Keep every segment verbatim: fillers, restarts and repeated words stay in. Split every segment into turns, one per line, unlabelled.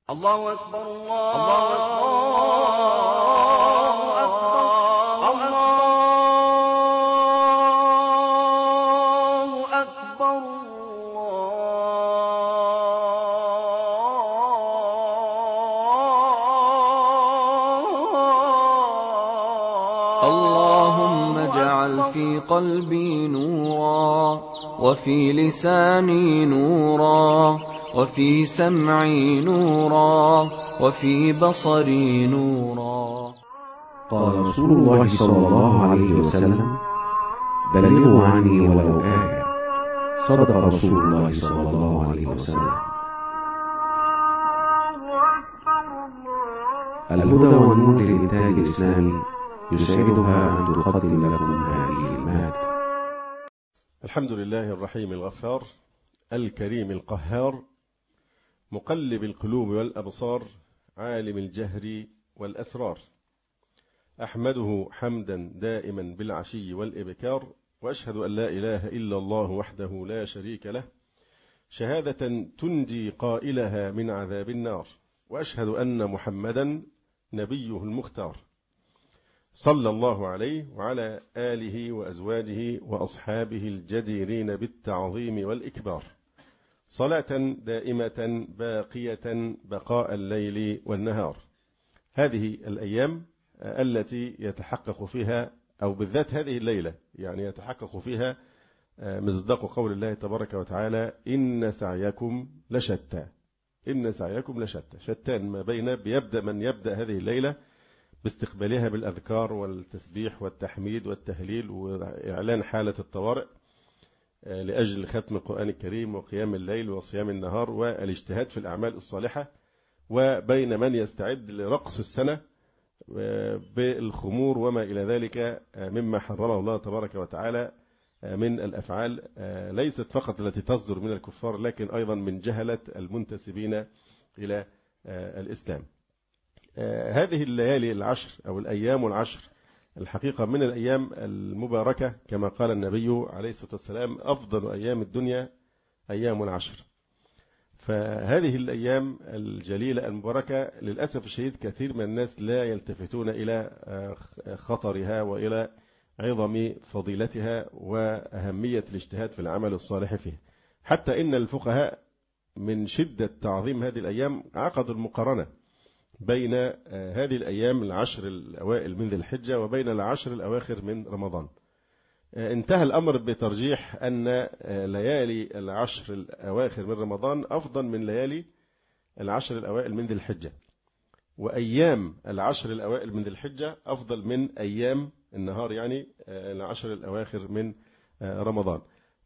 الله أكبر الله أكبر الله أكبر
اللهم اجعل في قلبي نورا، وفي لساني نورا، وفي سمعي نورا، وفي بصري نورا.
قال رسول الله صلى الله عليه وسلم: بلغوا عني ولو آية. صدق رسول الله صلى الله عليه وسلم. الهدى والنور للإنتاج الإسلامي يسعدها أن تقدم لكم هذه المادة.
الحمد لله الرحيم الغفار الكريم القهار، مقلب القلوب والأبصار، عالم الجهر والأسرار. أحمده حمدا دائما بالعشي والإبكار، وأشهد أن لا إله إلا الله وحده لا شريك له، شهادة تنجي قائلها من عذاب النار. وأشهد أن محمدا نبيه المختار، صلى الله عليه وعلى آله وأزواجه وأصحابه الجديرين بالتعظيم والإكبار، صلاة دائمة باقية بقاء الليل والنهار. هذه الأيام التي يتحقق فيها، أو بالذات هذه الليلة يعني يتحقق فيها مصداق قول الله تبارك وتعالى: إن سعيكم لشتى. إن سعيكم لشتى، شتان ما بين بيبدأ من يبدأ هذه الليلة باستقبالها بالأذكار والتسبيح والتحميد والتهليل وإعلان حالة الطوارئ لأجل ختم القرآن الكريم وقيام الليل وصيام النهار والاجتهاد في الأعمال الصالحة، وبين من يستعد لرقص السنة بالخمور وما إلى ذلك مما حرمه الله تبارك وتعالى من الأفعال، ليست فقط التي تصدر من الكفار لكن أيضا من جهلة المنتسبين إلى الإسلام. هذه الليالي العشر أو الأيام العشر الحقيقة من الأيام المباركة، كما قال النبي عليه الصلاة والسلام: أفضل أيام الدنيا أيام العشر. فهذه الأيام الجليلة المباركة للأسف الشديد كثير من الناس لا يلتفتون إلى خطرها وإلى عظم فضيلتها وأهمية الاجتهاد في العمل الصالح فيه، حتى إن الفقهاء من شدة تعظيم هذه الأيام عقدوا المقارنة بين هذه الأيام العشر الأوائل من ذي الحجة وبين العشر الأواخر من رمضان. انتهى الأمر بترجيح أن ليالي العشر الأواخر من رمضان أفضل من ليالي العشر الأوائل من ذي الحجة، وأيام العشر الأوائل من ذي الحجة أفضل من أيام النهار يعني العشر الأواخر من رمضان.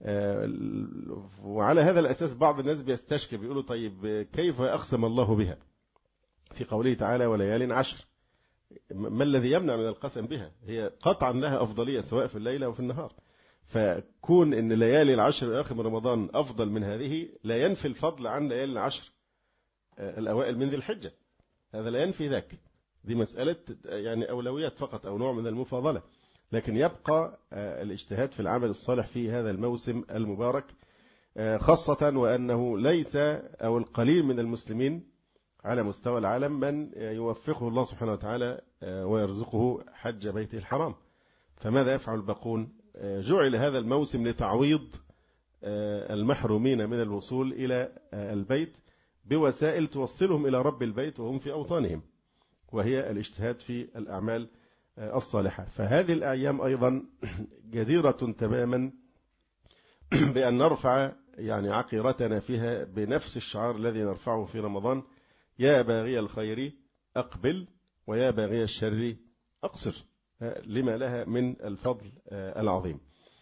وعلى هذا الأساس بعض الناس بيستشكل بيقولوا: طيب كيف أقسم الله بها في قوله تعالى وليال عشر؟ ما الذي يمنع من القسم بها؟ هي قطعا لها أفضلية سواء في الليل أو في النهار، فكون أن ليالي العشر الأواخر من رمضان أفضل من هذه لا ينفي الفضل عن ليالي العشر الأوائل من ذي الحجة، هذا لا ينفي ذاك، دي مسألة يعني أولويات فقط أو نوع من المفاضلة، لكن يبقى الاجتهاد في العمل الصالح في هذا الموسم المبارك، خاصة وأنه ليس أو القليل من المسلمين على مستوى العالم من يوفقه الله سبحانه وتعالى ويرزقه حج بيته الحرام، فماذا يفعل الباقون؟ جعل هذا الموسم لتعويض المحرومين من الوصول إلى البيت بوسائل توصلهم إلى رب البيت وهم في أوطانهم، وهي الاجتهاد في الأعمال الصالحة. فهذه الأيام أيضا جديرة تماما بأن نرفع يعني عقيرتنا فيها بنفس الشعار الذي نرفعه في رمضان: يا باغي الخير أقبل ويا باغي الشر أقصر، لما لها من الفضل العظيم.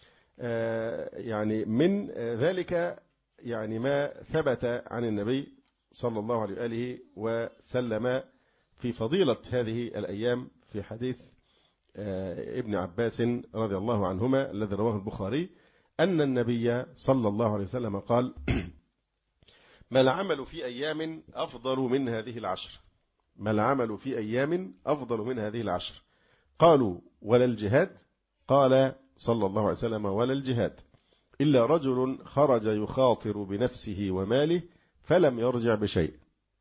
يعني من ذلك يعني ما ثبت عن النبي صلى الله عليه وآله وسلم في فضيلة هذه الأيام في حديث ابن عباس رضي الله عنهما الذي رواه البخاري أن النبي صلى الله عليه وسلم قال: ما العمل في أيام أفضل من هذه العشر؟ ما العمل في أيام أفضل من هذه العشر؟ قالوا: ولا الجهاد؟ قال صلى الله عليه وسلم: ولا الجهاد إلا رجل خرج يخاطر بنفسه وماله فلم يرجع بشيء.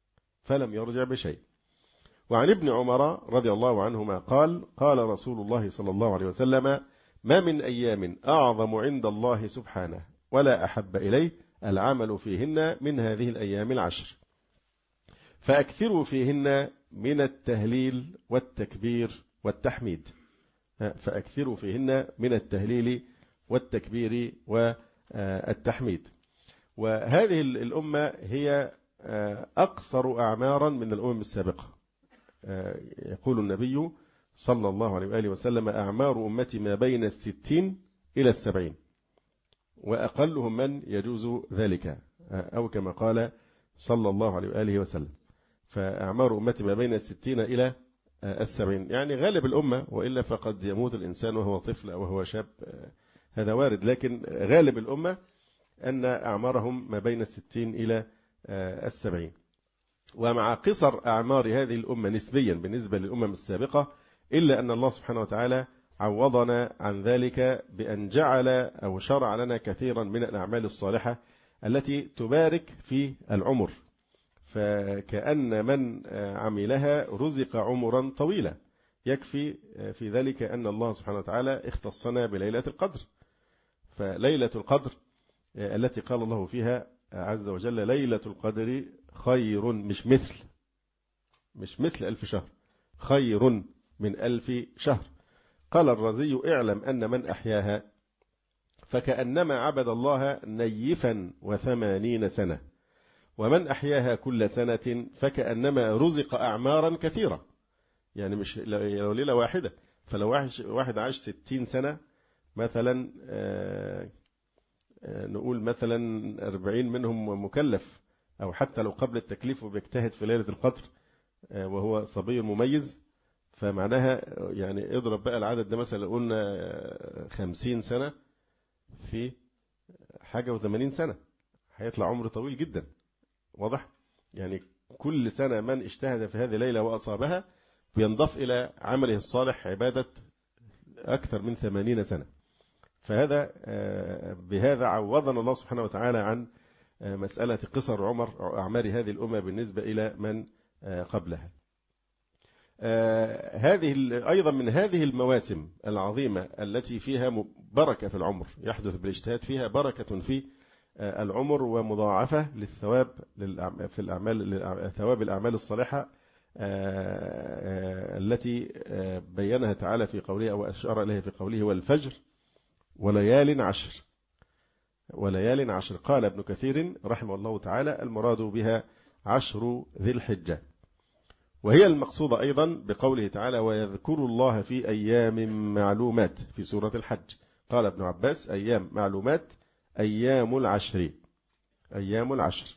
فلم يرجع بشيء. وعن ابن عمر رضي الله عنهما قال قال رسول الله صلى الله عليه وسلم ما من أيام أعظم عند الله سبحانه ولا أحب إليه العمل فيهن من هذه الأيام العشر، فأكثروا فيهن من التهليل والتكبير والتحميد. فأكثروا فيهن من التهليل والتكبير والتحميد. وهذه الأمة هي أقصر أعمارا من الأمم السابقة. يقول النبي صلى الله عليه وآله وسلم أعمار أمتي ما بين الستين إلى السبعين، وأقلهم من يجوز ذلك، أو كما قال صلى الله عليه وآله وسلم. فأعمار أمتي ما بين الستين إلى السبعين، يعني غالب الأمة، وإلا فقد يموت الإنسان وهو طفل أو هو شاب، هذا وارد، لكن غالب الأمة أن أعمارهم ما بين الستين إلى السبعين. ومع قصر أعمار هذه الأمة نسبيا بالنسبة للأمم السابقة، إلا أن الله سبحانه وتعالى عوضنا عن ذلك بأن جعل أو شرع لنا كثيرا من الأعمال الصالحة التي تبارك في العمر، فكأن من عملها رزق عمرا طويلا. يكفي في ذلك أن الله سبحانه وتعالى اختصنا بليلة القدر. فليلة القدر التي قال الله فيها عز وجل ليلة القدر خير، مش مثل مش مثل ألف شهر، خير من ألف شهر. قال الرازي اعلم أن من أحياها فكأنما عبد الله نيفا وثمانين سنة، ومن أحياها كل سنة فكأنما رزق أعمارا كثيرة. يعني مش لو ليلة واحدة، فلو واحد عاش ستين سنة مثلا، نقول مثلا أربعين منهم مكلف، أو حتى لو قبل التكليف وبيجتهد في ليلة القدر وهو صبي مميز، فمعناها يعني اضرب بقى العدد ده، مثلا قلنا خمسين سنة في حاجة وثمانين سنة، هيطلع عمر طويل جدا. واضح؟ يعني كل سنة من اجتهد في هذه الليلة وأصابها بينضاف إلى عمله الصالح عبادة أكثر من ثمانين سنة. فهذا بهذا عوضنا الله سبحانه وتعالى عن مسألة قصر عمر أعمار هذه الأمة بالنسبة إلى من قبلها. هذه أيضا من هذه المواسم العظيمة التي فيها بركة في العمر، يحدث بالاجتهاد فيها بركة في العمر ومضاعفة للثواب في الأعمال، ثواب الأعمال الصالحة التي بينها تعالى في قوله أو أشار إليها في قوله والفجر وليال عشر. وليال عشر قال ابن كثير رحمه الله تعالى المراد بها عشر ذي الحجة، وهي المقصودة أيضا بقوله تعالى ويذكر الله في أيام معلومات في سورة الحج. قال ابن عباس أيام معلومات أيام العشر، أيام العشر.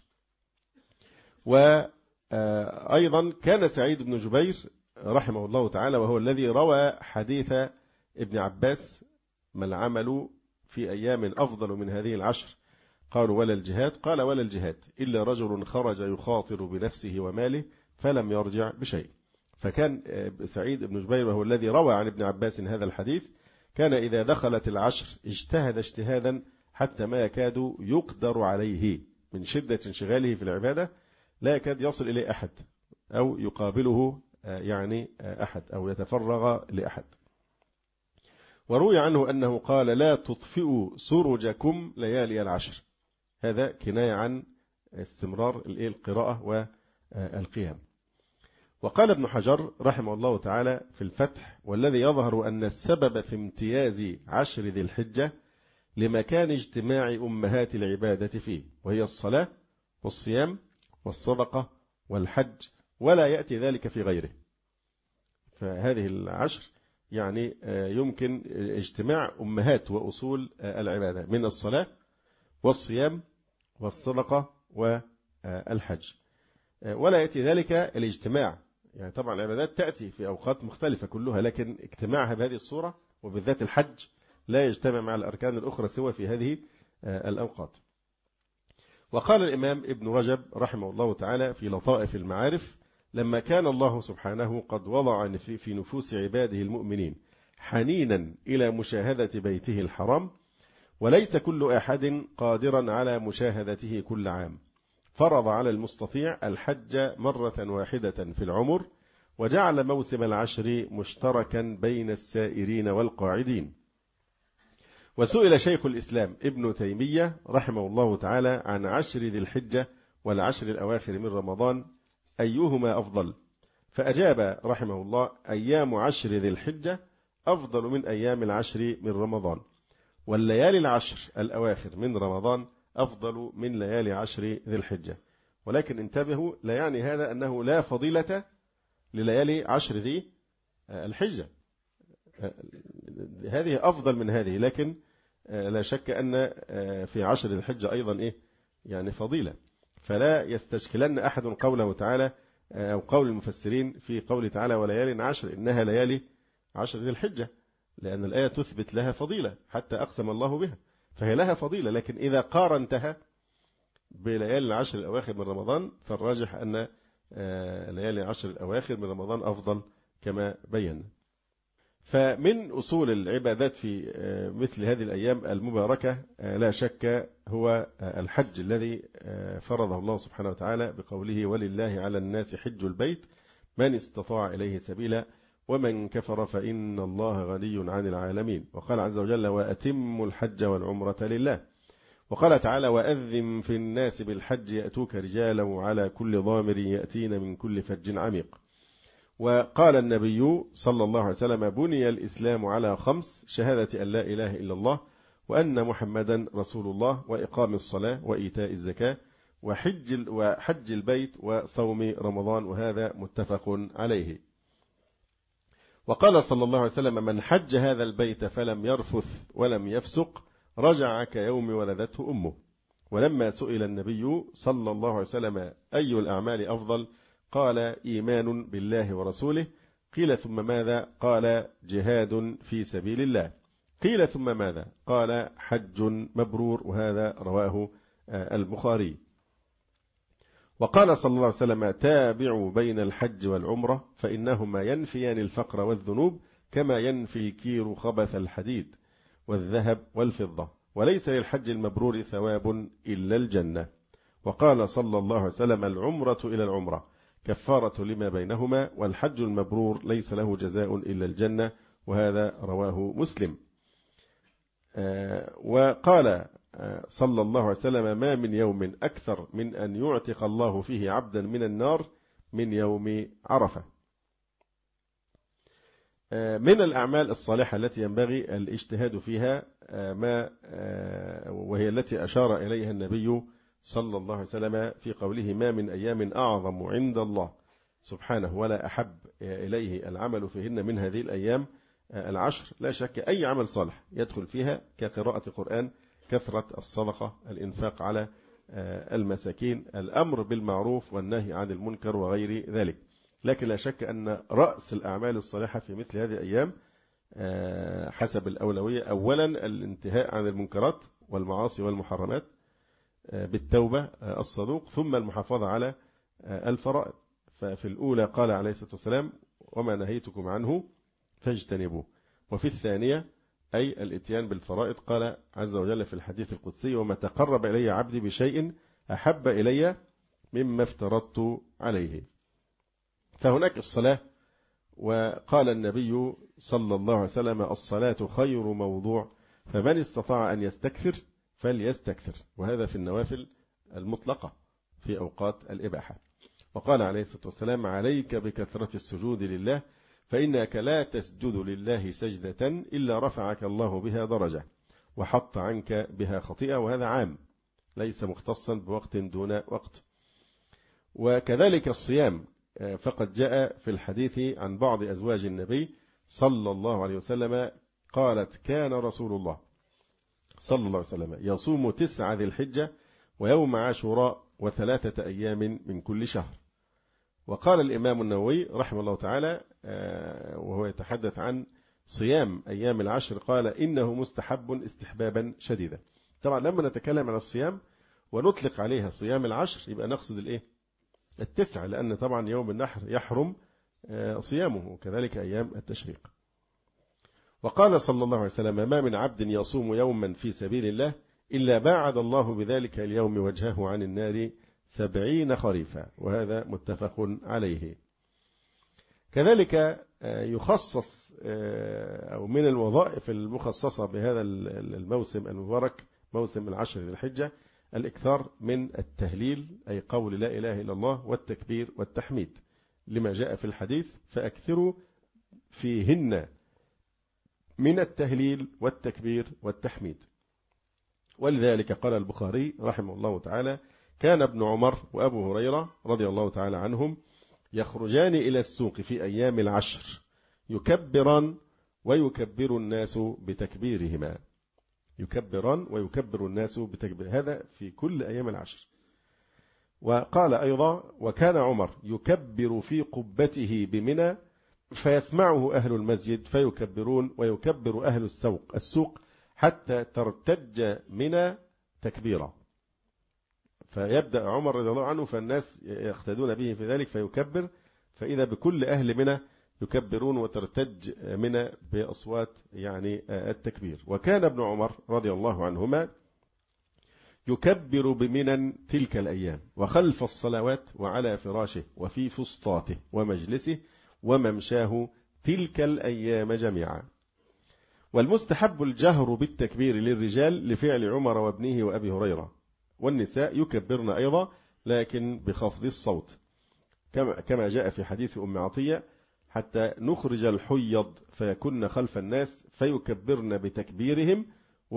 وأيضا كان سعيد بن جبير رحمه الله تعالى وهو الذي روى حديث ابن عباس ما العمل في أيام أفضل من هذه العشر؟ قالوا ولا الجهاد، قال ولا الجهاد إلا رجل خرج يخاطر بنفسه وماله فلم يرجع بشيء. فكان سعيد بن جبير وهو الذي روى عن ابن عباس هذا الحديث كان إذا دخلت العشر اجتهد اجتهادا حتى ما يكاد يقدر عليه من شدة انشغاله في العبادة، لا يكاد يصل إليه أحد أو يقابله يعني أحد أو يتفرغ لأحد. وروي عنه أنه قال لا تطفئوا سرجكم ليالي العشر، هذا كناية عن استمرار القراءة والقيام. وقال ابن حجر رحمه الله تعالى في الفتح والذي يظهر أن السبب في امتياز عشر ذي الحجة لمكان اجتماع أمهات العبادة فيه، وهي الصلاة والصيام والصدقة والحج، ولا يأتي ذلك في غيره. فهذه العشر يعني يمكن اجتماع أمهات وأصول العبادة من الصلاة والصيام والصدقة والحج، ولا يأتي ذلك الاجتماع. يعني طبعا العبادات تأتي في أوقات مختلفة كلها، لكن اجتماعها بهذه الصورة وبالذات الحج لا يجتمع مع الأركان الأخرى سوى في هذه الأوقات. وقال الإمام ابن رجب رحمه الله تعالى في لطائف المعارف لما كان الله سبحانه قد وضع في نفوس عباده المؤمنين حنينا إلى مشاهدة بيته الحرام، وليس كل أحد قادرا على مشاهدته كل عام، فرض على المستطيع الحج مرة واحدة في العمر، وجعل موسم العشر مشتركا بين السائرين والقاعدين. وسئل شيخ الإسلام ابن تيمية رحمه الله تعالى عن عشر ذي الحجة والعشر الأواخر من رمضان أيهما أفضل، فأجاب رحمه الله: أيام عشر ذي الحجة أفضل من أيام العشر من رمضان، والليالي العشر الأواخر من رمضان أفضل من ليالي عشر ذي الحجة. ولكن انتبهوا، لا يعني هذا أنه لا فضيلة لليالي عشر ذي الحجة، هذه أفضل من هذه، لكن لا شك أن في عشر ذي الحجة أيضا إيه يعني فضيلة. فلا يستشكلن أحد قوله تعالى أو قول المفسرين في قوله تعالى وليالي عشر إنها ليالي عشر ذي الحجة، لأن الآية تثبت لها فضيلة حتى أقسم الله بها، فهي لها فضيلة. لكن إذا قارنتها بليالي العشر الأواخر من رمضان فالراجح أن ليالي العشر الأواخر من رمضان أفضل كما بينا. فمن أصول العبادات في مثل هذه الأيام المباركة لا شك هو الحج الذي فرضه الله سبحانه وتعالى بقوله ولله على الناس حج البيت من استطاع إليه سبيلا ومن كفر فإن الله غني عن العالمين. وقال عز وجل وأتموا الحج والعمرة لله. وقال تعالى وأذن في الناس بالحج يأتوك رجالا وعلى كل ضامر يأتين من كل فج عميق. وقال النبي صلى الله عليه وسلم بني الإسلام على خمس: شهادة أن لا إله إلا الله وأن محمدا رسول الله وإقام الصلاة وإيتاء الزكاة وحج, وحج البيت وصوم رمضان، وهذا متفق عليه. وقال صلى الله عليه وسلم من حج هذا البيت فلم يرفث ولم يفسق رجع كيوم ولدته أمه. ولما سئل النبي صلى الله عليه وسلم أي الأعمال أفضل قال إيمان بالله ورسوله. قيل ثم ماذا؟ قال جهاد في سبيل الله. قيل ثم ماذا؟ قال حج مبرور، وهذا رواه البخاري. وقال صلى الله عليه وسلم تابعوا بين الحج والعمرة فإنهما ينفيان الفقر والذنوب كما ينفي الكير خبث الحديد والذهب والفضة، وليس للحج المبرور ثواب إلا الجنة. وقال صلى الله عليه وسلم العمرة إلى العمرة كفارة لما بينهما، والحج المبرور ليس له جزاء إلا الجنة، وهذا رواه مسلم. وقال صلى الله عليه وسلم ما من يوم أكثر من أن يعتق الله فيه عبدا من النار من يوم عرفة. من الأعمال الصالحة التي ينبغي الاجتهاد فيها ما وهي التي أشار إليها النبي صلى الله عليه وسلم في قوله ما من أيام أعظم عند الله سبحانه ولا أحب إليه العمل فيهن من هذه الأيام العشر. لا شك أي عمل صالح يدخل فيها كقراءة قرآن، كثرة الصدقة، الإنفاق على المساكين، الأمر بالمعروف والنهي عن المنكر وغير ذلك. لكن لا شك أن رأس الأعمال الصالحة في مثل هذه الأيام حسب الأولوية أولا الانتهاء عن المنكرات والمعاصي والمحرمات بالتوبة الصدوق، ثم المحافظة على الفرائض. ففي الأولى قال عليه الصلاة والسلام وما نهيتكم عنه فاجتنبوه، وفي الثانية أي الاتيان بالفرائض قال عز وجل في الحديث القدسي وما تقرب إلي عبدي بشيء أحب إلي مما افترضت عليه. فهناك الصلاة، وقال النبي صلى الله عليه وسلم الصلاة خير موضوع فمن استطاع أن يستكثر فليستكثر، وهذا في النوافل المطلقة في أوقات الإباحة. وقال عليه الصلاة والسلام عليك بكثرة السجود لله فإنك لا تسجد لله سجدة إلا رفعك الله بها درجة وحط عنك بها خطيئة، وهذا عام ليس مختصا بوقت دون وقت. وكذلك الصيام، فقد جاء في الحديث عن بعض أزواج النبي صلى الله عليه وسلم قالت كان رسول الله صلى الله عليه وسلم يصوم تسعة ذي الحجة ويوم عاشوراء وثلاثة أيام من كل شهر. وقال الإمام النووي رحمه الله تعالى وهو يتحدث عن صيام أيام العشر قال إنه مستحب استحبابا شديدا. طبعا لما نتكلم عن الصيام ونطلق عليها صيام العشر يبقى نقصد الإيه؟ التسعة، لأن طبعا يوم النحر يحرم صيامه، وكذلك أيام التشريق. وقال صلى الله عليه وسلم ما من عبد يصوم يوما في سبيل الله إلا باعد الله بذلك اليوم وجهه عن النار سبعين خريفا، وهذا متفق عليه. كذلك يخصص أو من الوظائف المخصصة بهذا الموسم المبارك موسم العشر ذي الحجة الإكثار من التهليل، أي قول لا إله إلا الله، والتكبير والتحميد، لما جاء في الحديث فأكثروا فيهن من التهليل والتكبير والتحميد. ولذلك قال البخاري رحمه الله تعالى: كان ابن عمر وأبو هريرة رضي الله تعالى عنهم يخرجان إلى السوق في أيام العشر يكبران ويكبر الناس بتكبيرهما، يكبران ويكبر الناس بتكبير، هذا في كل أيام العشر. وقال أيضا: وكان عمر يكبر في قبته بمنى فيسمعه أهل المسجد فيكبرون ويكبر أهل السوق السوق حتى ترتج منى تكبيرا. فيبدأ عمر رضي الله عنه فالناس يقتدون به في ذلك فيكبر، فإذا بكل أهل منى يكبرون وترتج منى بأصوات يعني التكبير. وكان ابن عمر رضي الله عنهما يكبر بمنى تلك الأيام وخلف الصلوات وعلى فراشه وفي فسطاته ومجلسه وممشاه تلك الأيام جميعا. والمستحب الجهر بالتكبير للرجال لفعل عمر وابنه وأبي هريرة، والنساء يكبرن أيضا لكن بخفض الصوت، كما كما جاء في حديث أم عطية: حتى نخرج الحيض فيكن خلف الناس فيكبرن بتكبيرهم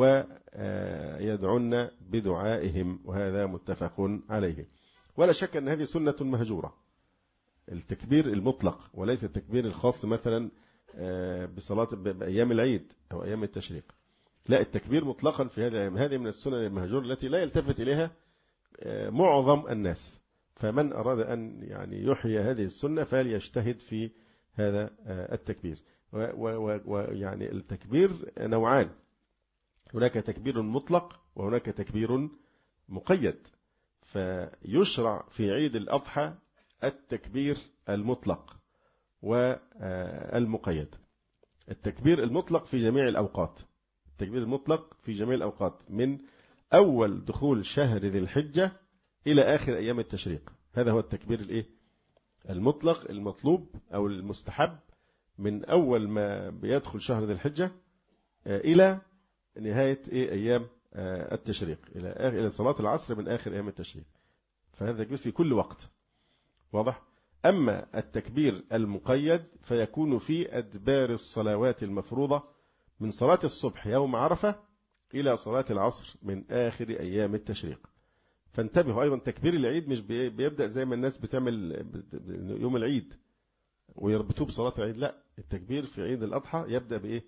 ويدعون بدعائهم، وهذا متفق عليه. ولا شك أن هذه سنة مهجورة، التكبير المطلق وليس التكبير الخاص مثلا بصلاة بأيام العيد أو أيام التشريق، لا، التكبير مطلقا في هذه الأيام. هذه من السنن المهجورة التي لا يلتفت إليها معظم الناس، فمن أراد أن يعني يحيي هذه السنة فليجتهد في هذا التكبير. ويعني التكبير نوعان، هناك تكبير مطلق وهناك تكبير مقيد. فيشرع في عيد الأضحى التكبير المطلق والمقيد. التكبير المطلق في جميع الأوقات، التكبير المطلق في جميع الأوقات من أول دخول شهر ذي الحجة إلى آخر أيام التشريق، هذا هو التكبير الإيه؟ المطلق المطلوب أو المستحب من أول ما بيدخل شهر ذي الحجة إلى نهاية إيه؟ أيام التشريق، إلى إلى صلاة العصر من آخر أيام التشريق، فهذا تكبير في كل وقت، واضح؟ أما التكبير المقيد فيكون في أدبار الصلوات المفروضة من صلاة الصبح يوم عرفة إلى صلاة العصر من آخر أيام التشريق. فانتبهوا أيضا، تكبير العيد مش بيبدأ زي ما الناس بتعمل يوم العيد ويربطوه بصلاة العيد، لا، التكبير في عيد الأضحى يبدأ بإيه؟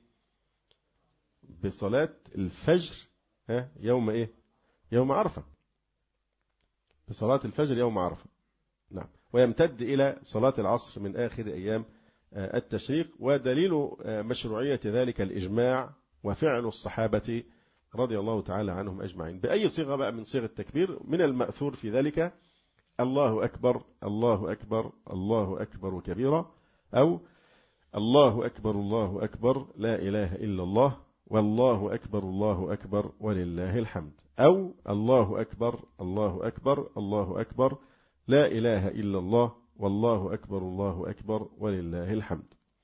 بصلاة الفجر ها يوم إيه؟ يوم عرفة، بصلاة الفجر يوم عرفة، نعم، ويمتد إلى صلاة العصر من آخر أيام التشريق. ودليل مشروعية ذلك الإجماع وفعل الصحابة رضي الله تعالى عنهم أجمعين. بأي صيغة بقى من صيغ التكبير؟ من المأثور في ذلك الله أكبر الله أكبر الله أكبر كبيرا، أو الله أكبر الله أكبر لا إله إلا الله والله أكبر الله أكبر ولله الحمد، أو الله أكبر الله أكبر الله أكبر لا إله إلا الله والله أكبر الله أكبر ولله الحمد.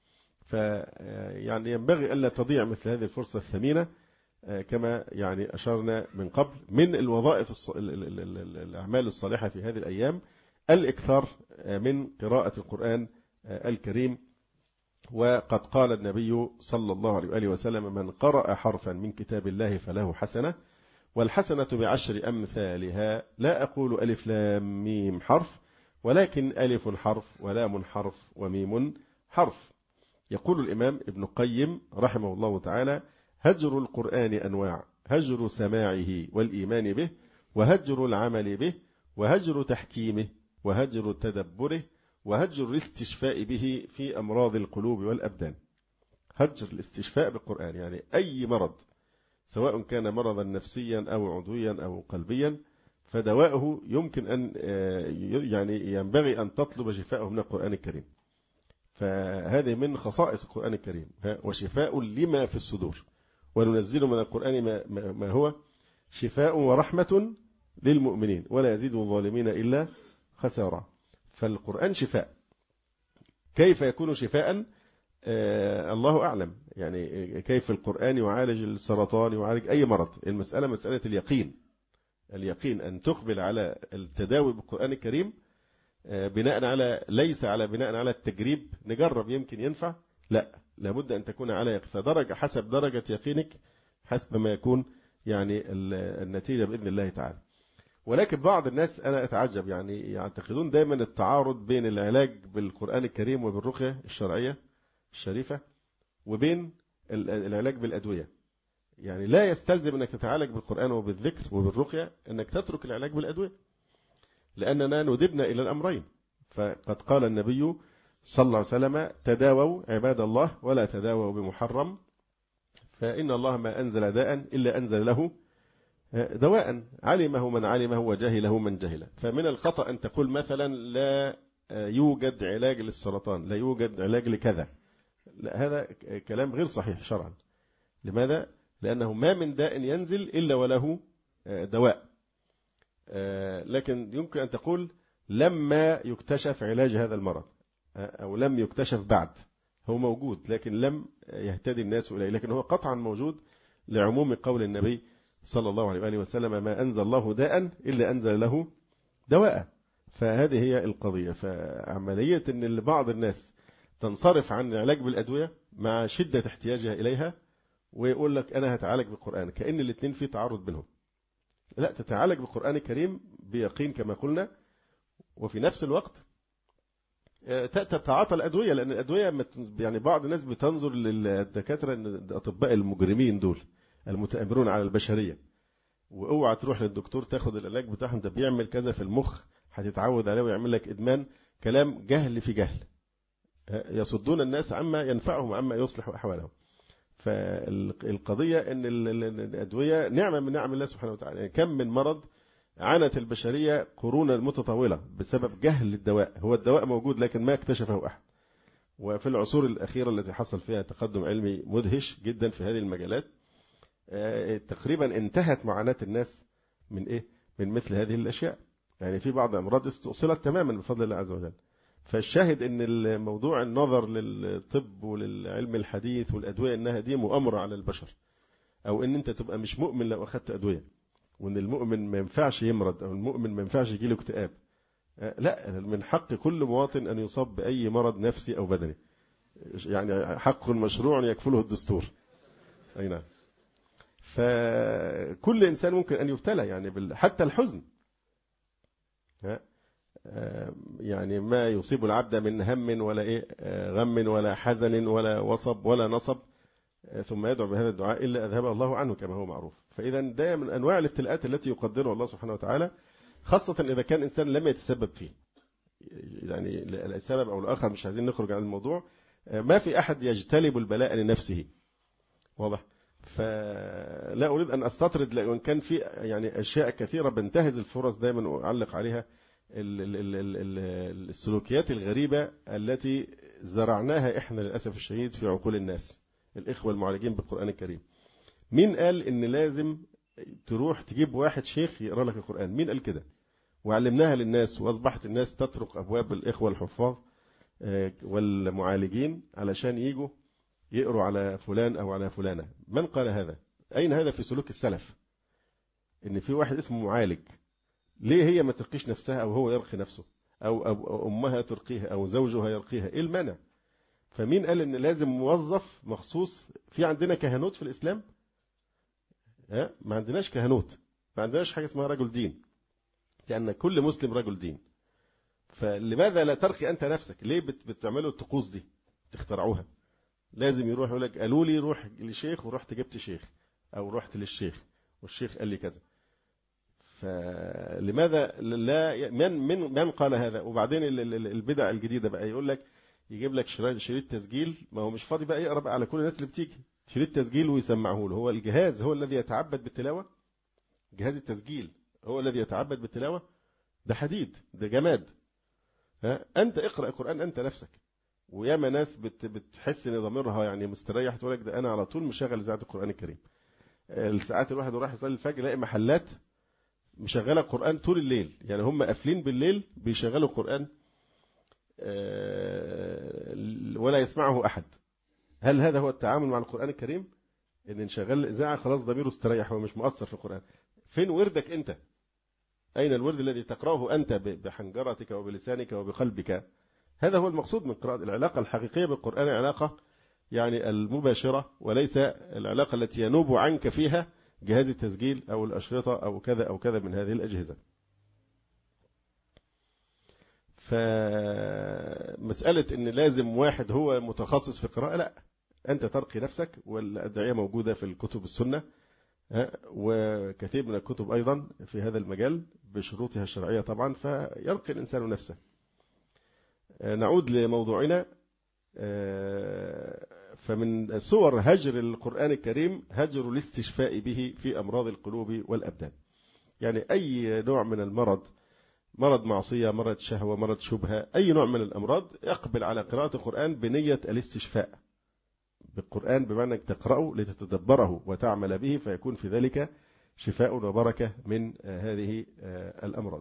فيعني ينبغي ألا تضيع مثل هذه الفرصة الثمينة، كما يعني أشرنا من قبل من الوظائف الأعمال الصالحة في هذه الأيام الإكثار من قراءة القرآن الكريم. وقد قال النبي صلى الله عليه وآله وسلم: من قرأ حرفا من كتاب الله فله حسنة، والحسنة بعشر أمثالها، لا أقول ألف لام ميم حرف، ولكن ألف حرف ولام حرف وميم حرف. يقول الإمام ابن القيم رحمه الله تعالى: هجر القرآن أنواع: هجر سماعه والإيمان به، وهجر العمل به، وهجر تحكيمه، وهجر تدبره، وهجر الاستشفاء به في أمراض القلوب والأبدان. هجر الاستشفاء بالقرآن يعني أي مرض، سواء كان مرضا نفسيا أو عضويا أو قلبيا، فدواءه يمكن أن يعني ينبغي أن تطلب شفاءه من القرآن الكريم. فهذه من خصائص القرآن الكريم، وشفاء لما في الصدور، وننزل من القرآن ما هو شفاء ورحمة للمؤمنين ولا يزيد الظالمين إلا خسارة. فالقرآن شفاء. كيف يكون شفاء؟ آه الله أعلم. يعني كيف القرآن يعالج السرطان، يعالج أي مرض. المسألة مسألة اليقين. اليقين أن تقبل على التداوي بالقرآن الكريم آه بناء على، ليس على بناء على التجريب، نجرب يمكن ينفع، لا، لابد أن تكون على يقين. فدرجة حسب درجة يقينك حسب ما يكون يعني النتيجة بإذن الله تعالى. ولكن بعض الناس أنا أتعجب، يعني يعتقدون دائما التعارض بين العلاج بالقرآن الكريم وبالرقية الشرعية الشريفة وبين العلاج بالأدوية. يعني لا يستلزم أنك تتعالج بالقرآن وبالذكر وبالرقية أنك تترك العلاج بالأدوية، لأننا ندبنا إلى الأمرين. فقد قال النبي صلى الله عليه وسلم: تداووا عباد الله ولا تداووا بمحرم، فإن الله ما أنزل داء إلا أنزل له دواء، علمه من علمه وجهله من جهله. فمن الخطأ أن تقول مثلا لا يوجد علاج للسرطان، لا يوجد علاج لكذا. لا، هذا كلام غير صحيح شرعا. لماذا؟ لأنه ما من داء ينزل إلا وله دواء. لكن يمكن أن تقول لما يكتشف علاج هذا المرض، أو لم يكتشف بعد. هو موجود لكن لم يهتدي الناس إليه، لكن هو قطعا موجود لعموم قول النبي صلى الله عليه وآله وسلم: ما أنزل الله داء إلا أنزل له دواء. فهذه هي القضية. فعملية أن بعض الناس تنصرف عن العلاج بالأدوية مع شدة احتياجها إليها ويقول لك أنا هتعالج بالقرآن، كأن الاثنين في تعارض بينهم. لا، تتعالج بالقرآن الكريم بيقين كما قلنا، وفي نفس الوقت تتعاطى الأدوية، لأن الأدوية يعني بعض الناس بتنظر للدكاترة الأطباء المجرمين دول المتآمرون على البشرية، واوعى تروح للدكتور تاخد العلاج بتاعهم، ده بيعمل كذا في المخ هتتعود عليه ويعمل لك إدمان. كلام جهل في جهل، يصدون الناس عما ينفعهم وعما يصلح أحوالهم. فالقضية أن الأدوية نعمة من نعم الله سبحانه وتعالى. يعني كم من مرض عانت البشرية قرونا متطاولة بسبب جهل الدواء. هو الدواء موجود لكن ما اكتشفه أحد. وفي العصور الأخيرة التي حصل فيها تقدم علمي مدهش جدا في هذه المجالات، تقريبا انتهت معاناة الناس من إيه؟ من مثل هذه الأشياء. يعني في بعض الأمراض استؤصلت تماما بفضل الله عز وجل. فالشاهد ان الموضوع النظر للطب وللعلم الحديث والأدوية انها دي مؤامرة على البشر، او ان انت تبقى مش مؤمن لو اخذت أدوية، وان المؤمن ما ينفعش يمرض، او المؤمن ما ينفعش يجيله اكتئاب. لا، من حق كل مواطن ان يصاب بأي مرض نفسي او بدني. يعني حق مشروع يكفله الدستور. اي نعم. فكل انسان ممكن ان يبتلى، يعني حتى الحزن. ها يعني ما يصيب العبد من هم ولا إيه غم ولا حزن ولا وصب ولا نصب ثم يدعو بهذا الدعاء إلا أذهب الله عنه كما هو معروف. فإذا ده من أنواع الابتلاءات التي يقدرها الله سبحانه وتعالى، خاصة إذا كان إنسان لم يتسبب فيه. يعني السبب أو الآخر، مش عايزين نخرج عن الموضوع. ما في أحد يجتلب البلاء لنفسه، واضح؟ فلا أريد أن أستطرد، لأن كان في يعني أشياء كثيرة بنتهز الفرص دائما أعلق عليها. السلوكيات الغريبة التي زرعناها إحنا للأسف الشديد في عقول الناس، الإخوة المعالجين بالقرآن الكريم. مين قال إن لازم تروح تجيب واحد شيخ يقرأ لك القرآن؟ مين قال كده؟ وعلمناها للناس، وأصبحت الناس تطرق أبواب الإخوة الحفاظ والمعالجين علشان يجوا يقروا على فلان أو على فلانة. من قال هذا؟ أين هذا في سلوك السلف؟ إن في واحد اسمه معالج. ليه هي ما ترقيش نفسها، أو هو يرقي نفسه، أو, أو أمها ترقيها، أو زوجها يرقيها؟ إيه المانع؟ فمين قال إن لازم موظف مخصوص؟ في عندنا كهنوت في الإسلام؟ ها؟ ما عندناش كهنوت، ما عندناش حاجة اسمها رجل دين، لأن كل مسلم رجل دين. فلماذا لا ترقي أنت نفسك؟ ليه بتعملوا الطقوس دي تخترعوها؟ لازم يروح يقول لك قالوا لي روح لشيخ ورحت جبت شيخ، أو رحت للشيخ والشيخ قال لي كذا. فلماذا لا؟ من من من قال هذا؟ وبعدين البدع الجديدة بقى يقول لك يجيب لك شريط شريط تسجيل، ما هو مش فاضي بقى يقرأ بقى على كل الناس اللي بتيجي، شريط تسجيل ويسمعه له. هو الجهاز هو الذي يتعبد بالتلاوة؟ جهاز التسجيل هو الذي يتعبد بالتلاوة؟ ده حديد، ده جماد. ها؟ أنت اقرأ القرآن أنت نفسك. وياما ناس بت بتحس ان ضميرها يعني مستريح، تقول لك ده أنا على طول مشغل إذاعة القرآن الكريم. الساعات الواحد وراح يصلي الفجر يلاقي محلات مشغلة قرآن طول الليل، يعني هم قافلين بالليل بيشغلوا قرآن ولا يسمعه أحد. هل هذا هو التعامل مع القرآن الكريم؟ إن نشغل الإذاعة خلاص ضميره استريح ومش مؤثر في القرآن. فين وردك أنت؟ أين الورد الذي تقرأه أنت بحنجرتك وبلسانك وبقلبك؟ هذا هو المقصود من قراءة. العلاقة الحقيقية بالقرآن علاقة يعني المباشرة، وليس العلاقة التي ينوب عنك فيها جهاز التسجيل أو الأشرطة أو كذا أو كذا من هذه الأجهزة. فمسألة إن لازم واحد هو متخصص في قراءة، لا، أنت ترقي نفسك، والأدعية موجودة في الكتب السنة وكثير من الكتب أيضا في هذا المجال بشروطها الشرعية طبعا، فيرقي الإنسان نفسه. نعود لموضوعنا. فمن صور هجر القرآن الكريم هجر الاستشفاء به في أمراض القلوب والأبدان. يعني أي نوع من المرض، مرض معصية، مرض شهوة، مرض شبهة، أي نوع من الأمراض، يقبل على قراءة القرآن بنية الاستشفاء بالقرآن، بمعنى أنك تقرأه لتتدبره وتعمل به، فيكون في ذلك شفاء وبركة من هذه الأمراض.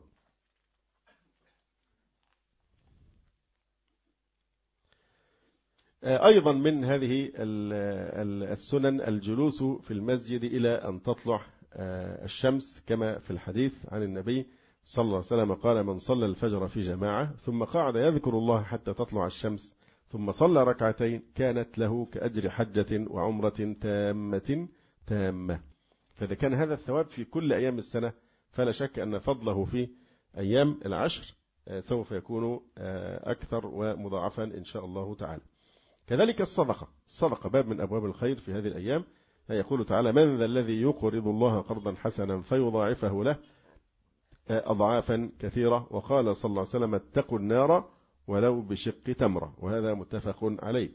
أيضا من هذه السنن الجلوس في المسجد إلى أن تطلع الشمس، كما في الحديث عن النبي صلى الله عليه وسلم قال: من صلى الفجر في جماعة ثم قعد يذكر الله حتى تطلع الشمس ثم صلى ركعتين كانت له كأجر حجة وعمرة تامة تامة. فإذا كان هذا الثواب في كل أيام السنة، فلا شك أن فضله في أيام العشر سوف يكون أكثر ومضاعفا إن شاء الله تعالى. كذلك الصدقة، الصدقة باب من أبواب الخير في هذه الأيام. يقول تعالى: من ذا الذي يقرض الله قرضا حسنا فيضاعفه له أضعافا كثيرة. وقال صلى الله عليه وسلم: اتقوا النار ولو بشق تمرة، وهذا متفق عليه.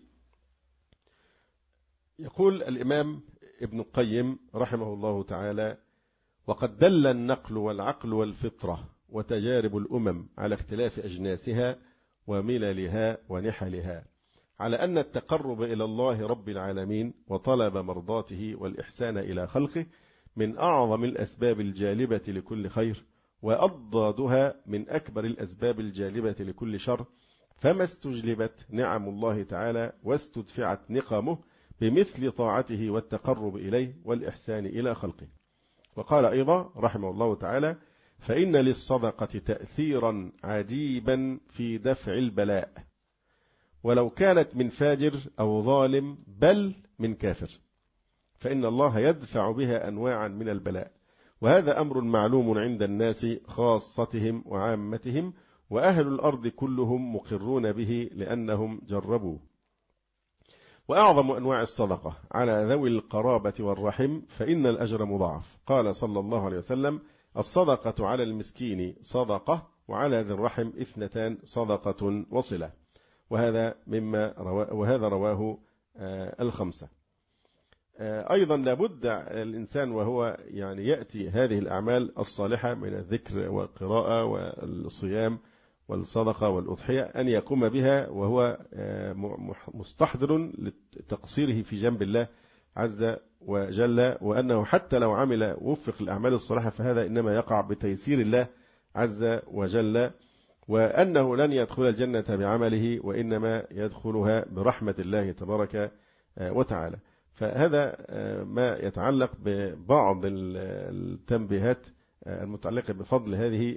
يقول الإمام ابن القيم رحمه الله تعالى: وقد دل النقل والعقل والفطرة وتجارب الأمم على اختلاف أجناسها ومللها ونحلها على أن التقرب إلى الله رب العالمين وطلب مرضاته والإحسان إلى خلقه من أعظم الأسباب الجالبة لكل خير، وأضدادها من أكبر الأسباب الجالبة لكل شر، فما استجلبت نعم الله تعالى واستدفعت نقمه بمثل طاعته والتقرب إليه والإحسان إلى خلقه. وقال أيضا رحمه الله تعالى: فإن للصدقة تأثيرا عجيبا في دفع البلاء، ولو كانت من فاجر أو ظالم بل من كافر، فإن الله يدفع بها أنواعا من البلاء، وهذا أمر معلوم عند الناس خاصتهم وعامتهم، وأهل الأرض كلهم مقرون به لأنهم جربوا. وأعظم أنواع الصدقة على ذوي القرابة والرحم فإن الأجر مضاعف. قال صلى الله عليه وسلم: الصدقة على المسكين صدقة، وعلى ذي الرحم اثنتان صدقة وصلة. وهذا مما رواه وهذا رواه الخمسة. أيضا لابد الإنسان وهو يعني يأتي هذه الأعمال الصالحة من الذكر والقراءة والصيام والصدقة والأضحية أن يقوم بها وهو مستحضر لتقصيره في جنب الله عز وجل، وأنه حتى لو عمل وفق الأعمال الصالحة فهذا إنما يقع بتيسير الله عز وجل، وأنه لن يدخل الجنة بعمله وإنما يدخلها برحمة الله تبارك وتعالى. فهذا ما يتعلق ببعض التنبيهات المتعلقة بفضل هذه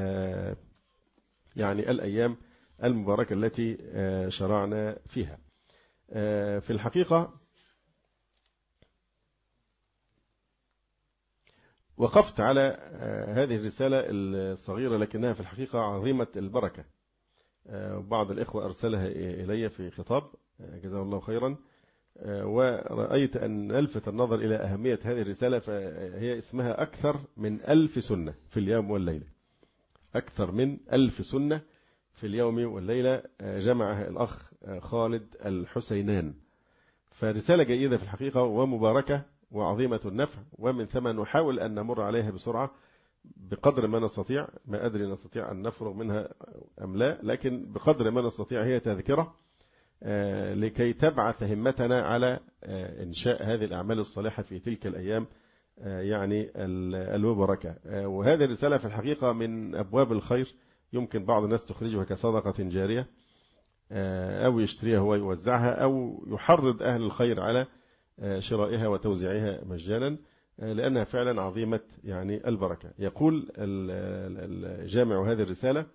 يعني الأيام المباركة التي شرعنا فيها. في الحقيقة وقفت على هذه الرسالة الصغيرة لكنها في الحقيقة عظيمة البركة. بعض الإخوة أرسلها إلي في خطاب جزاه الله خيرا، ورأيت أن ألفت النظر إلى أهمية هذه الرسالة، فهي اسمها أكثر من ألف سنة في اليوم والليلة. أكثر من ألف سنة في اليوم والليلة جمعها الأخ خالد الحسينان. فرسالة جيدة في الحقيقة ومباركة وعظيمة النفع، ومن ثم نحاول أن نمر عليها بسرعة بقدر ما نستطيع. ما أدري نستطيع أن نفرغ منها أم لا، لكن بقدر ما نستطيع هي تذكرة لكي تبعث همتنا على إنشاء هذه الأعمال الصالحة في تلك الأيام يعني البركة. وهذه الرسالة في الحقيقة من أبواب الخير، يمكن بعض الناس تخرجها كصدقة جارية أو يشتريها هو يوزعها أو يحرض أهل الخير على شرائها وتوزيعها مجانا، لأنها فعلا عظيمة يعني البركة. يقول الجامع هذه الرسالة: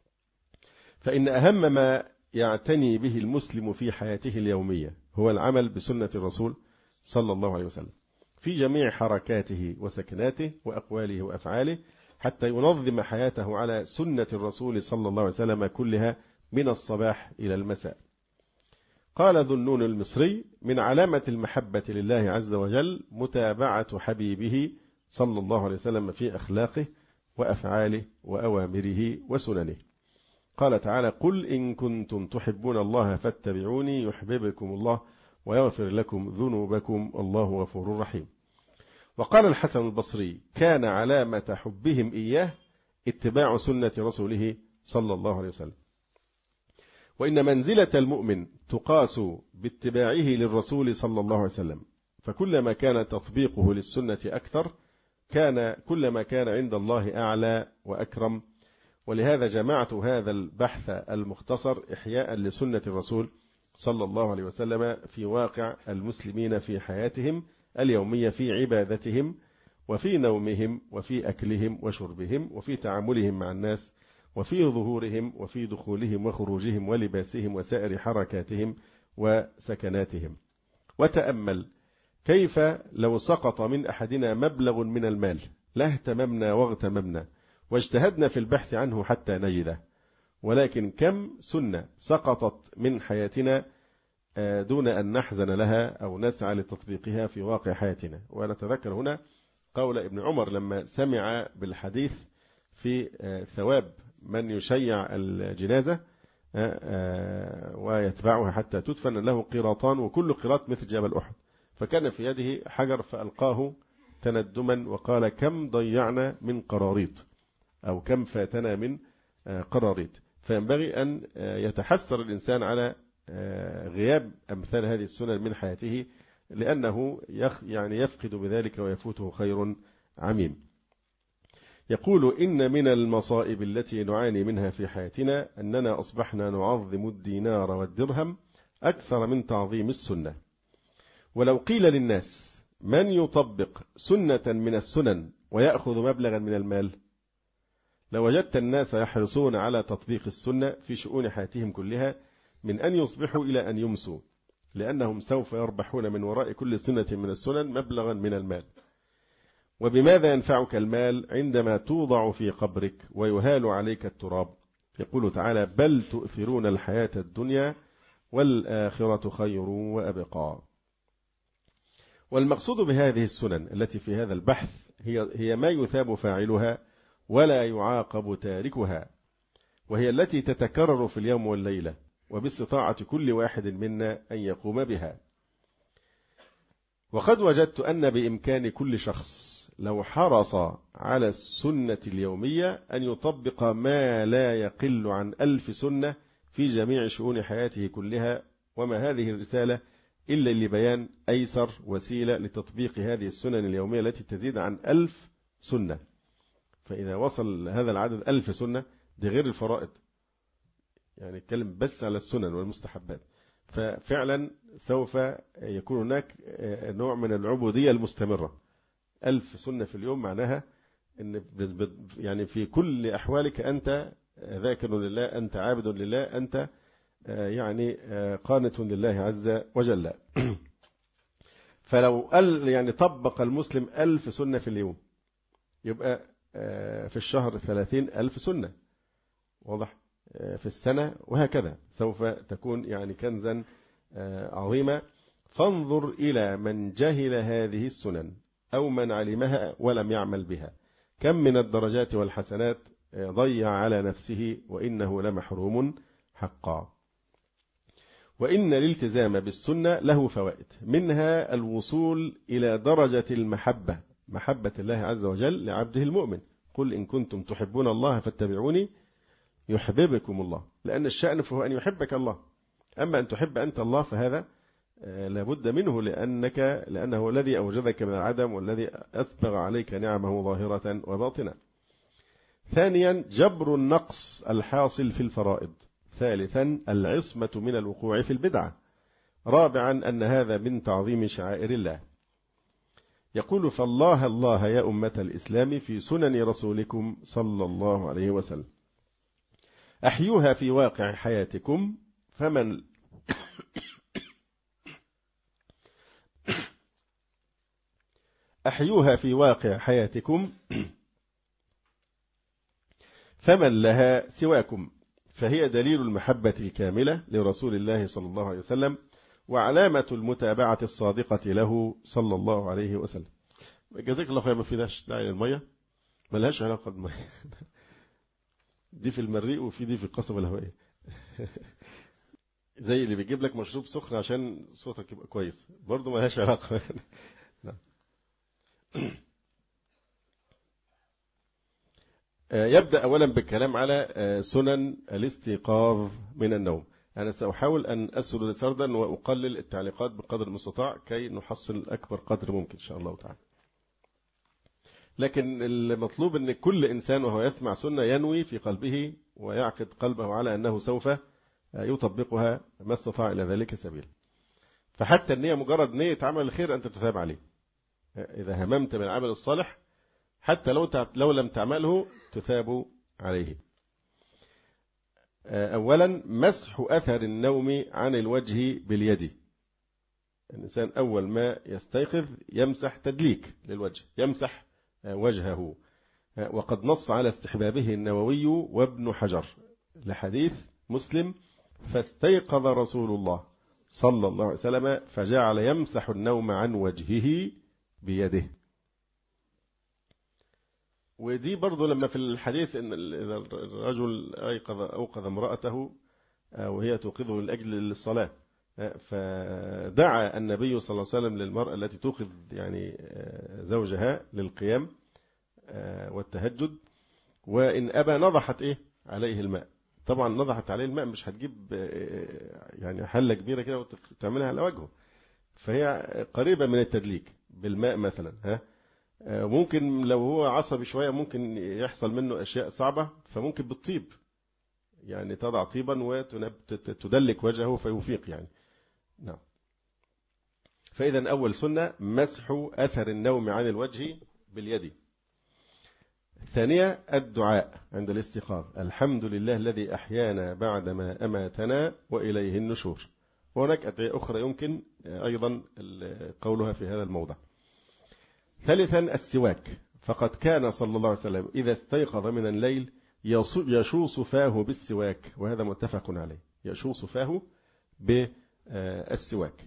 فإن أهم ما يعتني به المسلم في حياته اليومية هو العمل بسنة الرسول صلى الله عليه وسلم في جميع حركاته وسكناته وأقواله وأفعاله، حتى ينظم حياته على سنة الرسول صلى الله عليه وسلم كلها من الصباح إلى المساء. قال ذو النون المصري: من علامة المحبة لله عز وجل متابعة حبيبه صلى الله عليه وسلم في أخلاقه وأفعاله وأوامره وسننه. قال تعالى: قل إن كنتم تحبون الله فاتبعوني يحببكم الله ويغفر لكم ذنوبكم الله غفور رحيم. وقال الحسن البصري: كان علامة حبهم إياه اتباع سنة رسوله صلى الله عليه وسلم. وإن منزلة المؤمن تقاس باتباعه للرسول صلى الله عليه وسلم، فكلما كان تطبيقه للسنة أكثر كان كلما كان عند الله أعلى وأكرم. ولهذا جمعت هذا البحث المختصر إحياء لسنة الرسول صلى الله عليه وسلم في واقع المسلمين في حياتهم اليومية، في عبادتهم وفي نومهم وفي أكلهم وشربهم وفي تعاملهم مع الناس وفي ظهورهم وفي دخولهم وخروجهم ولباسهم وسائر حركاتهم وسكناتهم. وتأمل كيف لو سقط من أحدنا مبلغ من المال لاهتممنا واغتممنا واجتهدنا في البحث عنه حتى نجده، ولكن كم سنة سقطت من حياتنا دون أن نحزن لها أو نسعى لتطبيقها في واقع حياتنا. ونتذكر هنا قول ابن عمر لما سمع بالحديث في ثواب من يشيع الجنازة ويتبعها حتى تدفن له قراطان وكل قراط مثل جبل أحد، فكان في يده حجر فألقاه تندما وقال: كم ضيعنا من قراريط أو كم فاتنا من قراريط. فينبغي أن يتحسر الإنسان على غياب أمثال هذه السنن من حياته، لأنه يعني يفقد بذلك ويفوته خير عميم. يقول: إن من المصائب التي نعاني منها في حياتنا أننا أصبحنا نعظم الدينار والدرهم أكثر من تعظيم السنة. ولو قيل للناس: من يطبق سنة من السنن ويأخذ مبلغا من المال، لوجدت الناس يحرصون على تطبيق السنة في شؤون حياتهم كلها من أن يصبحوا إلى أن يمسوا، لأنهم سوف يربحون من وراء كل سنة من السنن مبلغا من المال. وبماذا ينفعك المال عندما توضع في قبرك ويهال عليك التراب؟ يقول تعالى: بل تؤثرون الحياة الدنيا والآخرة خير وأبقى. والمقصود بهذه السنن التي في هذا البحث هي هي ما يثاب فاعلها ولا يعاقب تاركها، وهي التي تتكرر في اليوم والليلة وباستطاعة كل واحد منا أن يقوم بها. وقد وجدت أن بإمكان كل شخص لو حرص على السنة اليومية أن يطبق ما لا يقل عن ألف سنة في جميع شؤون حياته كلها، وما هذه الرسالة إلا لبيان أيسر وسيلة لتطبيق هذه السنن اليومية التي تزيد عن ألف سنة. فإذا وصل هذا العدد ألف سنة، دي غير الفرائض، يعني نتكلم بس على السنن والمستحبات، ففعلا سوف يكون هناك نوع من العبودية المستمرة. ألف سنة في اليوم معناها أن يعني في كل أحوالك أنت ذاكر لله، أنت عابد لله، أنت يعني قانت لله عز وجل. فلو قال يعني طبق المسلم ألف سنة في اليوم، يبقى في الشهر ثلاثين ألف سنة، واضح؟ في السنة وهكذا، سوف تكون يعني كنزا عظيما. فانظر إلى من جهل هذه السنن أو من علمها ولم يعمل بها، كم من الدرجات والحسنات ضيع على نفسه وإنه لمحروم حقا. وإن الالتزام بالسنة له فوائد، منها الوصول إلى درجة المحبة، محبة الله عز وجل لعبده المؤمن. قل إن كنتم تحبون الله فاتبعوني يحببكم الله، لأن الشأن فهو أن يحبك الله، أما أن تحب أنت الله فهذا لابد منه لأنك لأنه هو الذي أوجدك من العدم والذي أسبغ عليك نعمه ظاهرة وباطنة. ثانيا جبر النقص الحاصل في الفرائض. ثالثا العصمة من الوقوع في البدعة. رابعا أن هذا من تعظيم شعائر الله. يقول فالله الله يا أمة الإسلام في سنن رسولكم صلى الله عليه وسلم أحيوها في واقع حياتكم فمن أحيوها في واقع حياتكم فمن لها سواكم، فهي دليل المحبة الكاملة لرسول الله صلى الله عليه وسلم وعلامة المتابعة الصادقة له صلى الله عليه وسلم. جزاك الله خير. ما في داش داعي للمية، ما لهاش علاقة بالمية. دي في المريء وفي دي في القصبة الهوائية. زي اللي بيجيب لك مشروب سخن عشان صوتك يبقى كويس، برضو ما لهاش علاقة. يبدأ أولا بالكلام على سنن الاستيقاظ من النوم. أنا سأحاول أن أسرد سردا وأقلل التعليقات بقدر المستطاع كي نحصل أكبر قدر ممكن إن شاء الله تعالى. لكن المطلوب أن كل إنسان وهو يسمع سنة ينوي في قلبه ويعقد قلبه على أنه سوف يطبقها ما استطاع إلى ذلك سبيل. فحتى النية مجرد نية عمل الخير أنت تثاب عليه. إذا هممت بالعمل الصالح حتى لو لو لم تعمله تثاب عليه. أولا مسح أثر النوم عن الوجه باليد. الإنسان أول ما يستيقظ يمسح تدليك للوجه، يمسح وجهه، وقد نص على استحبابه النووي وابن حجر لحديث مسلم فاستيقظ رسول الله صلى الله عليه وسلم فجعل يمسح النوم عن وجهه بيده. ودي برضو لما في الحديث ان اذا الرجل ايقظ اوقظ امراته وهي توقظه لاجل الصلاه، فدعا النبي صلى الله عليه وسلم للمراه التي توقظ يعني زوجها للقيام والتهجد، وان ابى نضحت ايه عليه الماء. طبعا نضحت عليه الماء مش هتجيب يعني حله كبيره كده وتعملها على وجهه، فهي قريبه من التدليك بالماء مثلا. ها ممكن لو هو عصبي شوية ممكن يحصل منه أشياء صعبة، فممكن بالطيب يعني تضع طيبا وتدلك وجهه فيفيق يعني. نعم. فإذا أول سنة مسح أثر النوم عن الوجه باليد. ثانية الدعاء عند الاستيقاظ الحمد لله الذي أحيانا بعدما أماتنا وإليه النشور. وهناك أدعية أخرى يمكن أيضا قولها في هذا الموضع. ثالثا السواك، فقد كان صلى الله عليه وسلم إذا استيقظ من الليل يشوص فاه بالسواك، وهذا متفق عليه، يشوص فاه بالسواك.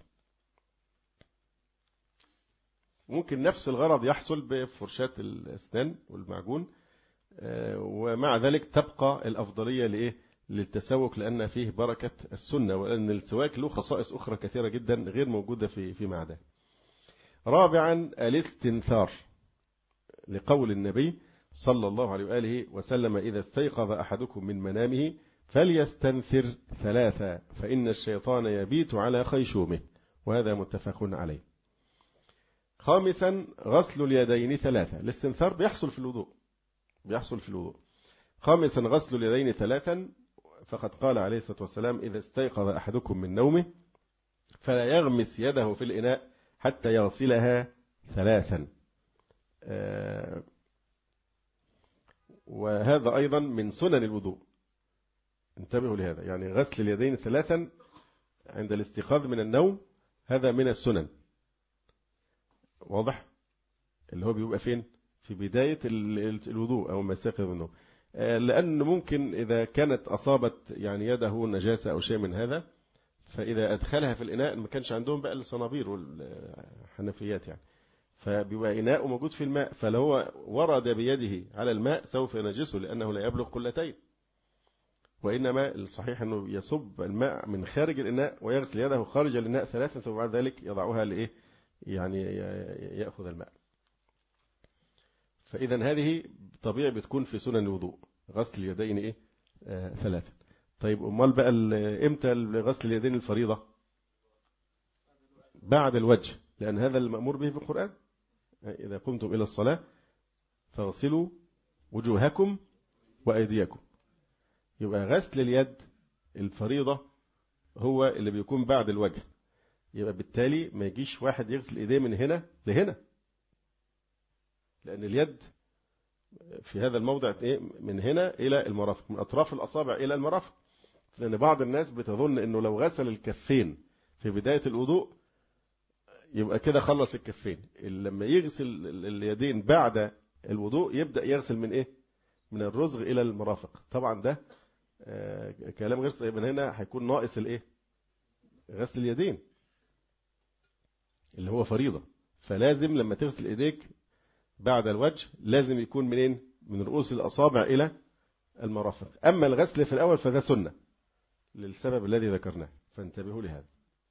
ممكن نفس الغرض يحصل بفرشاة الأسنان والمعجون، ومع ذلك تبقى الأفضلية لإيه؟ للتسوك، لأن فيه بركة السنة، وأن السواك له خصائص أخرى كثيرة جدا غير موجودة في في معده. رابعا الاستنثار، لقول النبي صلى الله عليه وآله وسلم إذا استيقظ أحدكم من منامه فليستنثر ثلاثة فإن الشيطان يبيت على خيشومه، وهذا متفق عليه. خامسا غسل اليدين ثلاثة، الاستنثار بيحصل في الوضوء بيحصل في الوضوء. خامسا غسل اليدين ثلاثا، فقد قال عليه الصلاة والسلام إذا استيقظ أحدكم من نومه فلا يغمس يده في الإناء حتى يغسلها ثلاثا. آه وهذا أيضا من سنن الوضوء، انتبهوا لهذا، يعني غسل اليدين ثلاثا عند الاستيقاظ من النوم هذا من السنن. واضح؟ اللي هو بيبقى فين؟ في بداية الوضوء أو ما يستيقظ من النوم، آه لأن ممكن إذا كانت أصابت يعني يده نجاسة أو شيء من هذا، فإذا أدخلها في الإناء ما كانش عندهم بقى الصنابير والحنفيات يعني، فبيبقى إناء موجود في الماء، فلو هو ورد بيده على الماء سوف ينجسه لأنه لا يبلغ قلتين، وإنما الصحيح أنه يصب الماء من خارج الإناء ويغسل يده خارج الإناء ثلاثة ثم بعد ذلك يضعها لإيه يعني يأخذ الماء. فإذا هذه طبيعي بتكون في سنن الوضوء، غسل اليدين إيه آه ثلاثة. طيب أمال بقى إمتى غسل اليدين الفريضة؟ بعد الوجه، لأن هذا المأمور به في القرآن. إذا قمتم إلى الصلاة فاغسلوا وجوهكم وأيديكم. يبقى غسل اليد الفريضة هو اللي بيكون بعد الوجه. يبقى بالتالي ما يجيش واحد يغسل إيديه من هنا لهنا، لأن اليد في هذا الموضع من هنا إلى المرافق، من أطراف الأصابع إلى المرافق. لأن بعض الناس بتظن أنه لو غسل الكفين في بداية الوضوء يبقى كده خلص الكفين. لما يغسل اليدين بعد الوضوء يبدأ يغسل من إيه؟ من الرزغ إلى المرافق. طبعا ده آه كلام غير صحيح. من هنا هيكون ناقص الإيه؟ غسل اليدين اللي هو فريضة. فلازم لما تغسل إيديك بعد الوجه لازم يكون منين؟ من رؤوس الأصابع إلى المرافق. أما الغسل في الأول فده سنة للسبب الذي ذكرناه، فانتبهوا لهذا.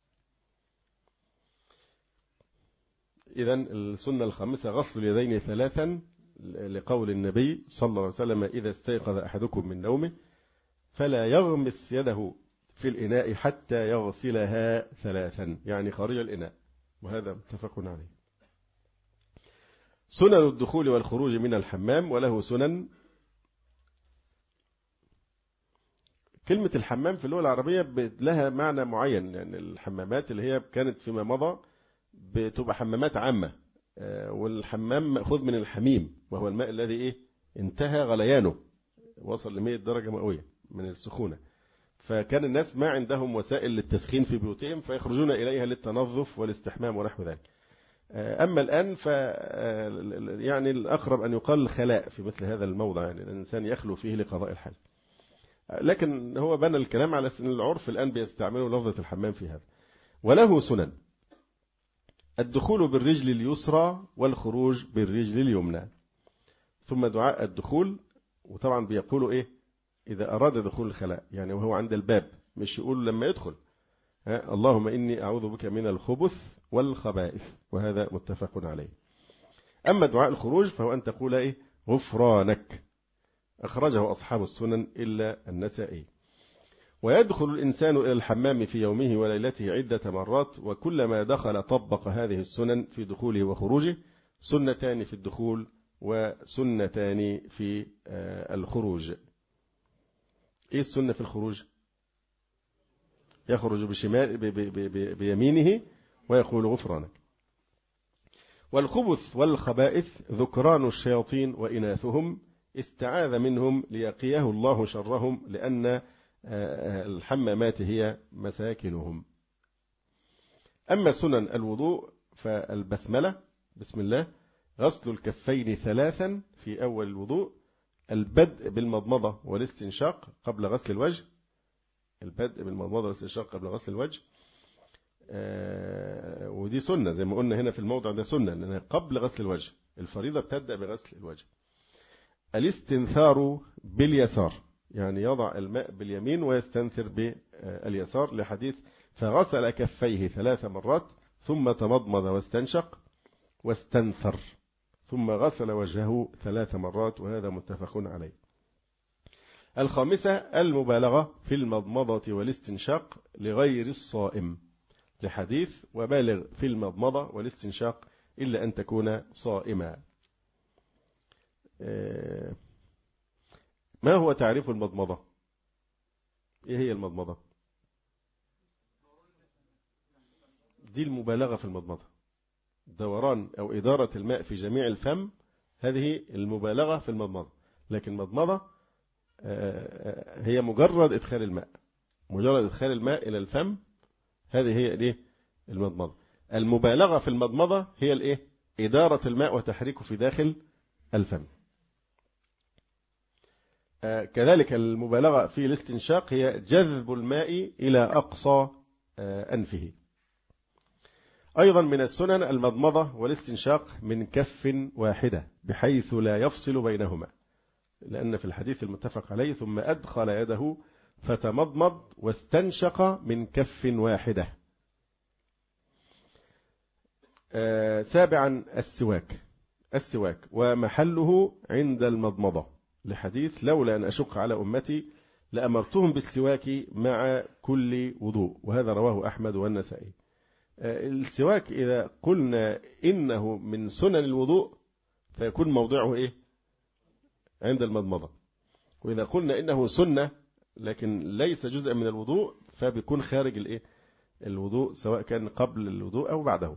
إذن السنة الخامسة غسل اليدين ثلاثا، لقول النبي صلى الله عليه وسلم: إذا استيقظ أحدكم من نومه فلا يغمس يده في الإناء حتى يغسلها ثلاثا، يعني خارج الإناء، وهذا متفق عليه. سنن الدخول والخروج من الحمام، وله سنن. كلمة الحمام في اللغة العربية لها معنى معين، يعني الحمامات اللي هي كانت فيما مضى بتبقى حمامات عامة، والحمام مأخوذ من الحميم، وهو الماء الذي إيه انتهى غليانه، وصل لمئة درجة مئوية من السخونة. فكان الناس ما عندهم وسائل للتسخين في بيوتهم، فيخرجون إليها للتنظف والاستحمام ونحو ذلك. أما الآن ف يعني الأقرب أن يقال خلاء في مثل هذا الموضع، يعني الإنسان يخلو فيه لقضاء الحاجة. لكن هو بنى الكلام على أن العرف الآن بيستعملوا لفظة الحمام في هذا. وله سنن: الدخول بالرجل اليسرى والخروج بالرجل اليمنى. ثم دعاء الدخول، وطبعا بيقولوا إيه إذا أراد دخول الخلاء، يعني وهو عند الباب، مش يقول لما يدخل اللهم إني أعوذ بك من الخبث والخبائث، وهذا متفق عليه. أما دعاء الخروج فهو أن تقول إيه غفرانك، أخرجه أصحاب السنن إلا النسائي. ويدخل الإنسان إلى الحمام في يومه وليلته عدة مرات، وكلما دخل طبق هذه السنن في دخوله وخروجه، سنتان في الدخول وسنتان في الخروج. إيه السنة في الخروج؟ يخرج بشمال بيمينه ويقول غفرانك. والخبث والخبائث ذكران الشياطين وإناثهم، استعاذ منهم ليقيه الله شرهم، لأن الحمامات هي مساكنهم. أما سنن الوضوء فالبسملة، بسم الله، غسل الكفين ثلاثا في أول الوضوء، البدء بالمضمضة والاستنشاق قبل غسل الوجه، البدء بالمضمضة والاستنشاق قبل غسل الوجه. آه ودي سنة زي ما قلنا هنا في الموضع ده، سنة لأنها قبل غسل الوجه، الفريضة بتبدأ بغسل الوجه. الاستنثار باليسار، يعني يضع الماء باليمين ويستنثر باليسار، لحديث فغسل كفيه ثلاث مرات ثم تمضمض واستنشق واستنثر ثم غسل وجهه ثلاث مرات، وهذا متفق عليه. الخامسة المبالغة في المضمضة والاستنشاق لغير الصائم، لحديث وبالغ في المضمضة والاستنشاق إلا أن تكون صائما. ما هو تعريف المضمضة؟ إيه هي المضمضة؟ دي المبالغة في المضمضة، دوران أو إدارة الماء في جميع الفم، هذه المبالغة في المضمضة. لكن المضمضة هي مجرد إدخال الماء، مجرد إدخال الماء إلى الفم، هذه هي الإيه؟ المضمضة. المبالغة في المضمضة هي الإيه؟ إدارة الماء وتحريكه في داخل الفم. كذلك المبالغة في الاستنشاق هي جذب الماء إلى أقصى أنفه. أيضا من السنن المضمضة والاستنشاق من كف واحدة بحيث لا يفصل بينهما، لأن في الحديث المتفق عليه ثم أدخل يده فتمضمض واستنشق من كف واحدة. آه سابعا السواك، السواك ومحله عند المضمضة، لحديث لولا أن أشق على أمتي لأمرتهم بالسواك مع كل وضوء، وهذا رواه أحمد والنسائي. السواك إذا قلنا إنه من سنن الوضوء فيكون موضعه إيه؟ عند المضمضة. وإذا قلنا إنه سنة لكن ليس جزءا من الوضوء فبيكون خارج الإيه؟ الوضوء، سواء كان قبل الوضوء أو بعده.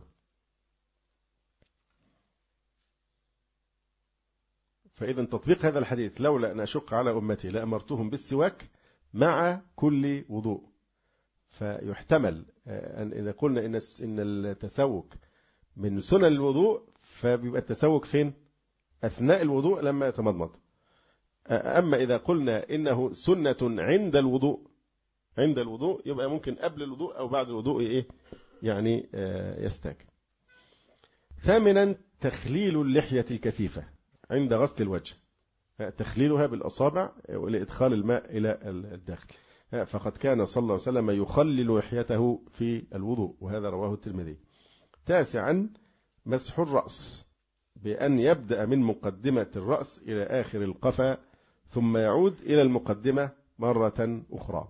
فإذا تطبيق هذا الحديث لولا أن أشق على أمتي لأمرتهم بالسواك مع كل وضوء. فيحتمل أن إذا قلنا إن إن التسوك من سنن الوضوء فبيبقى التسوك فين؟ أثناء الوضوء لما يتمضمض. أما إذا قلنا إنه سنة عند الوضوء عند الوضوء يبقى ممكن قبل الوضوء أو بعد الوضوء إيه؟ يعني يستاك. ثامنا تخليل اللحية الكثيفة عند غسل الوجه، تخليلها بالأصابع لإدخال الماء إلى الداخل. فقد كان صلى الله عليه وسلم يخلل لحيته في الوضوء، وهذا رواه الترمذي. تاسعا مسح الرأس بأن يبدأ من مقدمة الرأس إلى آخر القفا ثم يعود إلى المقدمة مرة أخرى.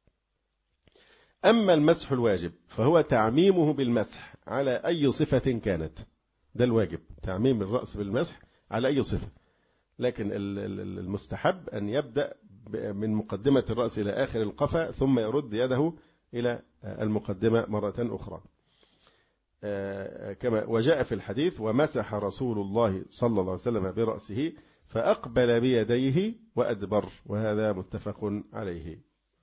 أما المسح الواجب فهو تعميمه بالمسح على أي صفة كانت، ده الواجب، تعميم الرأس بالمسح على أي صفة. لكن المستحب أن يبدأ من مقدمة الرأس إلى آخر القفا ثم يرد يده إلى المقدمة مرة أخرى، كما وجاء في الحديث: ومسح رسول الله صلى الله عليه وسلم برأسه فأقبل بيديه وأدبر، وهذا متفق عليه.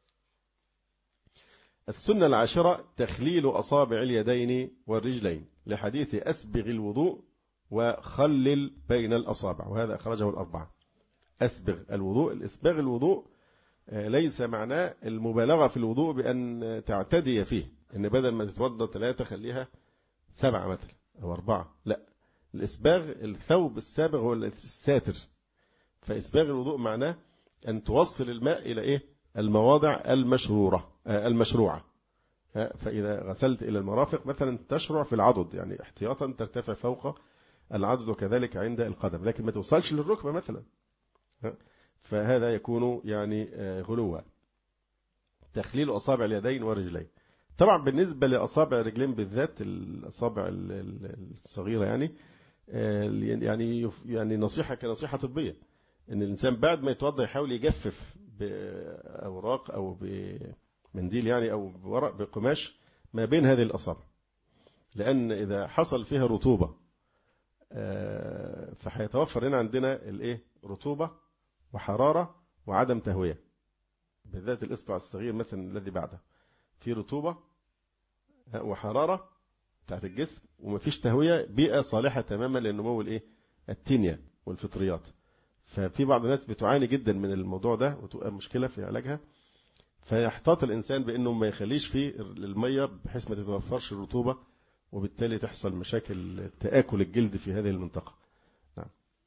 السنة العاشرة تخليل أصابع اليدين والرجلين لحديث أسبغ الوضوء وخلل بين الأصابع، وهذا أخرجه الأربعة. أسبغ الوضوء، الإسباغ الوضوء ليس معناه المبالغة في الوضوء بأن تعتدي فيه، إن بدل ما تتوضى ثلاثة خليها سبعة مثلا أو أربعة، لا، الإسباغ الثوب السابغ هو الساتر. فإسباغ الوضوء معناه أن توصل الماء إلى إيه؟ المواضع المشرورة المشروعة. فإذا غسلت إلى المرافق مثلا تشرع في العضد، يعني احتياطا ترتفع فوق العضد، وكذلك عند القدم، لكن ما توصلش للركبة مثلا، فهذا يكون يعني غلوة. تخليل أصابع اليدين والرجلين. طبعا بالنسبة لأصابع الرجلين بالذات، الأصابع الصغيرة يعني يعني يعني نصيحة كنصيحة طبية، إن الإنسان بعد ما يتوضأ يحاول يجفف بأوراق أو بمنديل يعني أو بورق بقماش ما بين هذه الأصابع، لأن إذا حصل فيها رطوبة فهيتوفر هنا عندنا الإيه؟ رطوبة وحرارة وعدم تهوية، بالذات الإصبع الصغير مثلا الذي بعده في رطوبة وحرارة بتاعت الجسم ومفيش تهوية، بيئة صالحة تماما لنمو الإيه؟ التينيا والفطريات. ففي بعض الناس بتعاني جدا من الموضوع ده وتبقى مشكلة في علاجها، فيحتاط الإنسان بأنه ما يخليش فيه المية بحيث ما تتوفرش الرطوبة، وبالتالي تحصل مشاكل تآكل الجلد في هذه المنطقة. نعم.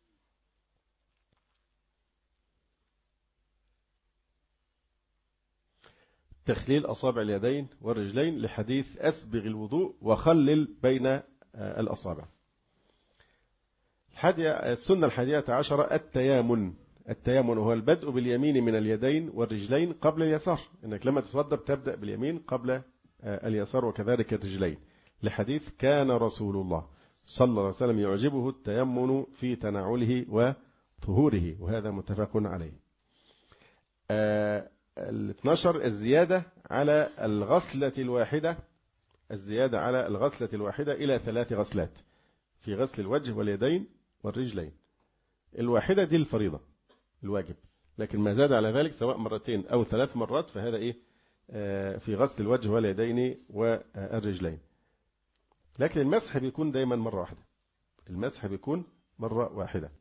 تخليل أصابع اليدين والرجلين لحديث أسبغ الوضوء وخلل بين الأصابع. السنة الحادية عشرة التيامن. التيامن هو البدء باليمين من اليدين والرجلين قبل اليسار، إنك لما تتوضأ تبدأ باليمين قبل اليسار، وكذلك الرجلين، لحديث كان رسول الله صلى الله عليه وسلم يعجبه التيمن في تناوله وطهوره، وهذا متفق عليه. الاثناشر الزيادة على الغسلة الواحدة الزيادة على الغسلة الواحدة إلى ثلاث غسلات في غسل الوجه واليدين والرجلين. الواحدة دي الفريضة الواجب، لكن ما زاد على ذلك سواء مرتين أو ثلاث مرات فهذا إيه؟ في غسل الوجه واليدين والرجلين. لكن المسح بيكون دايما مرة واحدة، المسح بيكون مرة واحدة.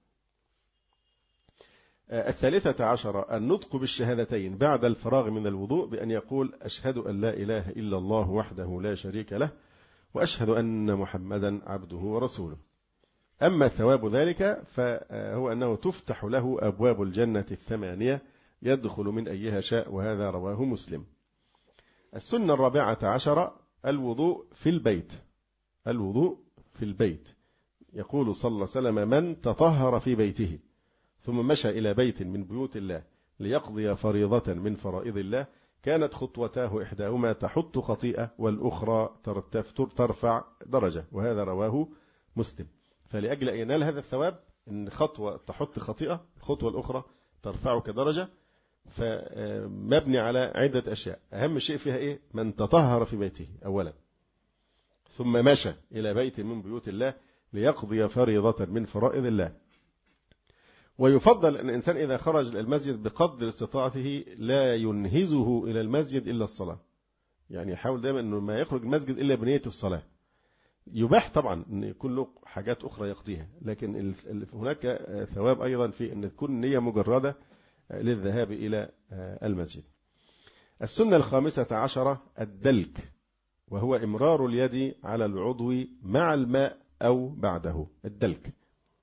الثالثة عشرة النطق بالشهادتين بعد الفراغ من الوضوء بأن يقول: أشهد أن لا إله إلا الله وحده لا شريك له، وأشهد أن محمدا عبده ورسوله. أما ثواب ذلك فهو أنه تفتح له أبواب الجنة الثمانية يدخل من أيها شاء، وهذا رواه مسلم. السنة الرابعة عشرة الوضوء في البيت. الوضوء في البيت. يقول صلى الله عليه وسلم: من تطهر في بيته ثم مشى إلى بيت من بيوت الله ليقضي فريضة من فرائض الله كانت خطوتاه إحداهما تحط خطيئة والأخرى ترفع درجة، وهذا رواه مسلم. فلأجل أن ينال هذا الثواب إن خطوة تحط خطيئة، الخطوة الأخرى ترفعك درجة، فمبني على عدة أشياء. أهم شيء فيها إيه؟ من تطهر في بيته أولا، ثم مشى إلى بيت من بيوت الله ليقضي فريضة من فرائض الله. ويفضل أن الإنسان إذا خرج إلى المسجد بقدر استطاعته لا ينهزه إلى المسجد إلا الصلاة، يعني يحاول دائما أنه ما يخرج المسجد إلا بنية الصلاة. يباح طبعا أن يكون له حاجات أخرى يقضيها، لكن هناك ثواب أيضا في أن تكون نية مجردة للذهاب إلى المسجد. السنة الخامسة عشرة الدلك، وهو إمرار اليد على العضو مع الماء أو بعده، الدلك.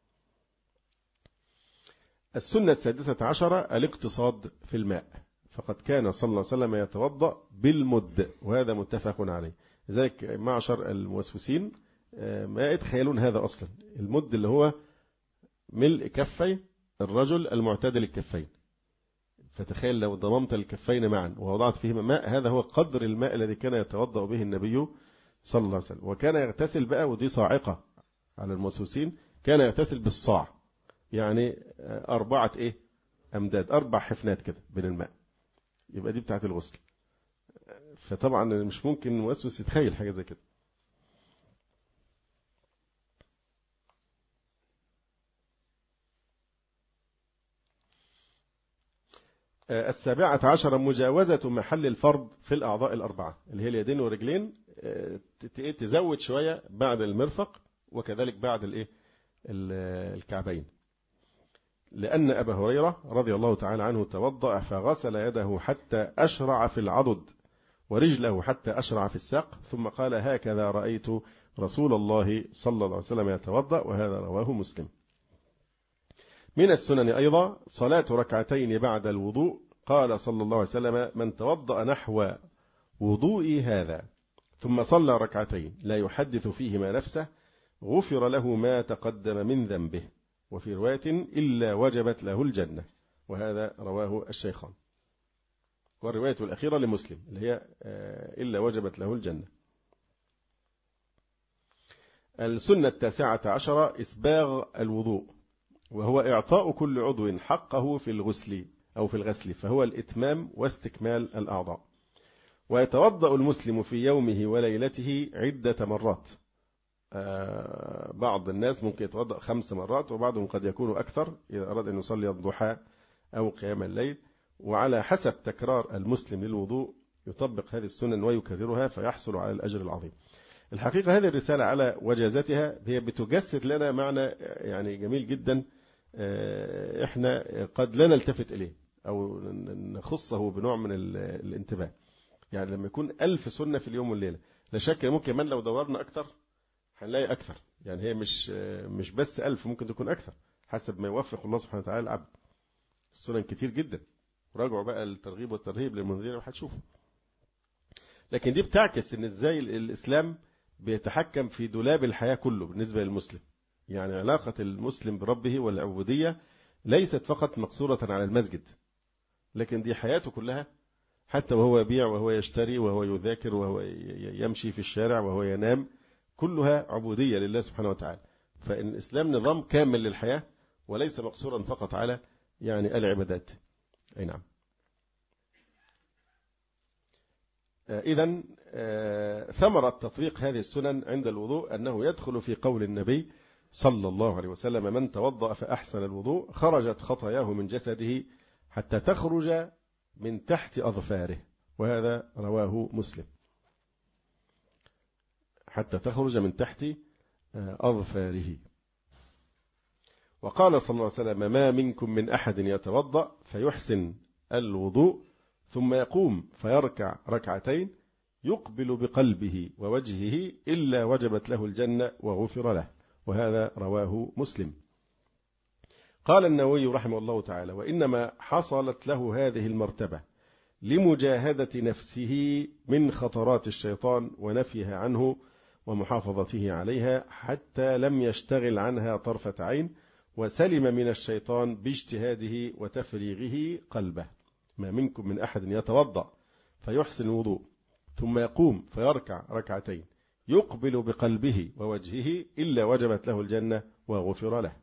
السنة السادسة عشرة الاقتصاد في الماء، فقد كان صلى الله عليه وسلم يتوضأ بالمد، وهذا متفق عليه. لذلك معشر الموسوسين ما يتخيلون هذا أصلا، المد اللي هو ملء كفي الرجل المعتدل الكفين، فتخيل لو ضممت الكفين معا ووضعت فيهما ماء، هذا هو قدر الماء الذي كان يتوضأ به النبي صلى الله عليه وسلم. وكان يغتسل بقى، ودي صاعقة على الموسوسين، كان يغتسل بالصاع، يعني أربعة إيه أمداد، أربع حفنات كده من الماء، يبقى دي بتاعت الغسل. فطبعا مش ممكن موسوس يتخيل حاجة زي كده. السابعة عشر مجاوزة محل الفرض في الأعضاء الأربعة اللي هي اليدين والرجلين، تزود شوية بعد المرفق وكذلك بعد الإيه الكعبين، لأن أبا هريرة رضي الله تعالى عنه توضأ فغسل يده حتى أشرع في العضد ورجله حتى أشرع في الساق، ثم قال هكذا رأيت رسول الله صلى الله عليه وسلم يتوضأ، وهذا رواه مسلم. من السنن أيضا صلاة ركعتين بعد الوضوء، قال صلى الله عليه وسلم من توضأ نحو وضوئي هذا ثم صلى ركعتين لا يحدث فيهما نفسه غفر له ما تقدم من ذنبه، وفي رواية إلا وجبت له الجنة، وهذا رواه الشيخان. والرواية الأخيرة لمسلم اللي هي إلا وجبت له الجنة. السنة التاسعة عشرة إسباغ الوضوء، وهو إعطاء كل عضو حقه في الغسل أو في الغسل، فهو الإتمام واستكمال الأعضاء. ويتوضأ المسلم في يومه وليلته عدة مرات، آه بعض الناس ممكن يتوضأ خمس مرات، وبعضهم قد يكون أكثر إذا أراد أن يصلي الضحى أو قيام الليل، وعلى حسب تكرار المسلم للوضوء يطبق هذه السنن ويكررها فيحصل على الأجر العظيم. الحقيقة هذه الرسالة على وجازتها هي بتجسد لنا معنى يعني جميل جدا، احنا قد لا نلتفت إليه أو نخصه بنوع من الانتباه. يعني لما يكون ألف سنة في اليوم والليلة، لا شك ممكن من لو دورنا أكثر هنلاقي أكثر، يعني هي مش مش بس ألف، ممكن تكون أكثر حسب ما يوفق الله سبحانه وتعالى العبد. السنن كتير جدا، راجعوا بقى الترغيب والترهيب للمنذرين وهتشوفوا. لكن دي بتعكس ان ازاي الإسلام بيتحكم في دولاب الحياة كله بالنسبة للمسلم. يعني علاقة المسلم بربه والعبودية ليست فقط مقصورة على المسجد، لكن دي حياته كلها، حتى وهو يبيع وهو يشتري وهو يذاكر وهو يمشي في الشارع وهو ينام، كلها عبودية لله سبحانه وتعالى. فإن الإسلام نظام كامل للحياة وليس مقصورا فقط على يعني العبادات. أي نعم. إذن ثمرة تطبيق هذه السنن عند الوضوء أنه يدخل في قول النبي صلى الله عليه وسلم من توضأ فأحسن الوضوء خرجت خطاياه من جسده حتى تخرج من تحت أظفاره، وهذا رواه مسلم. حتى تخرج من تحت أظفاره. وقال صلى الله عليه وسلم ما منكم من أحد يتوضأ فيحسن الوضوء ثم يقوم فيركع ركعتين يقبل بقلبه ووجهه إلا وجبت له الجنة وغفر له، وهذا رواه مسلم. قال النووي رحمه الله تعالى وإنما حصلت له هذه المرتبة لمجاهدة نفسه من خطرات الشيطان ونفيها عنه ومحافظته عليها حتى لم يشتغل عنها طرفة عين، وسلم من الشيطان باجتهاده وتفريغه قلبه. ما منكم من أحد يتوضأ فيحسن الوضوء، ثم يقوم فيركع ركعتين يقبل بقلبه ووجهه إلا وجبت له الجنة وغفر له.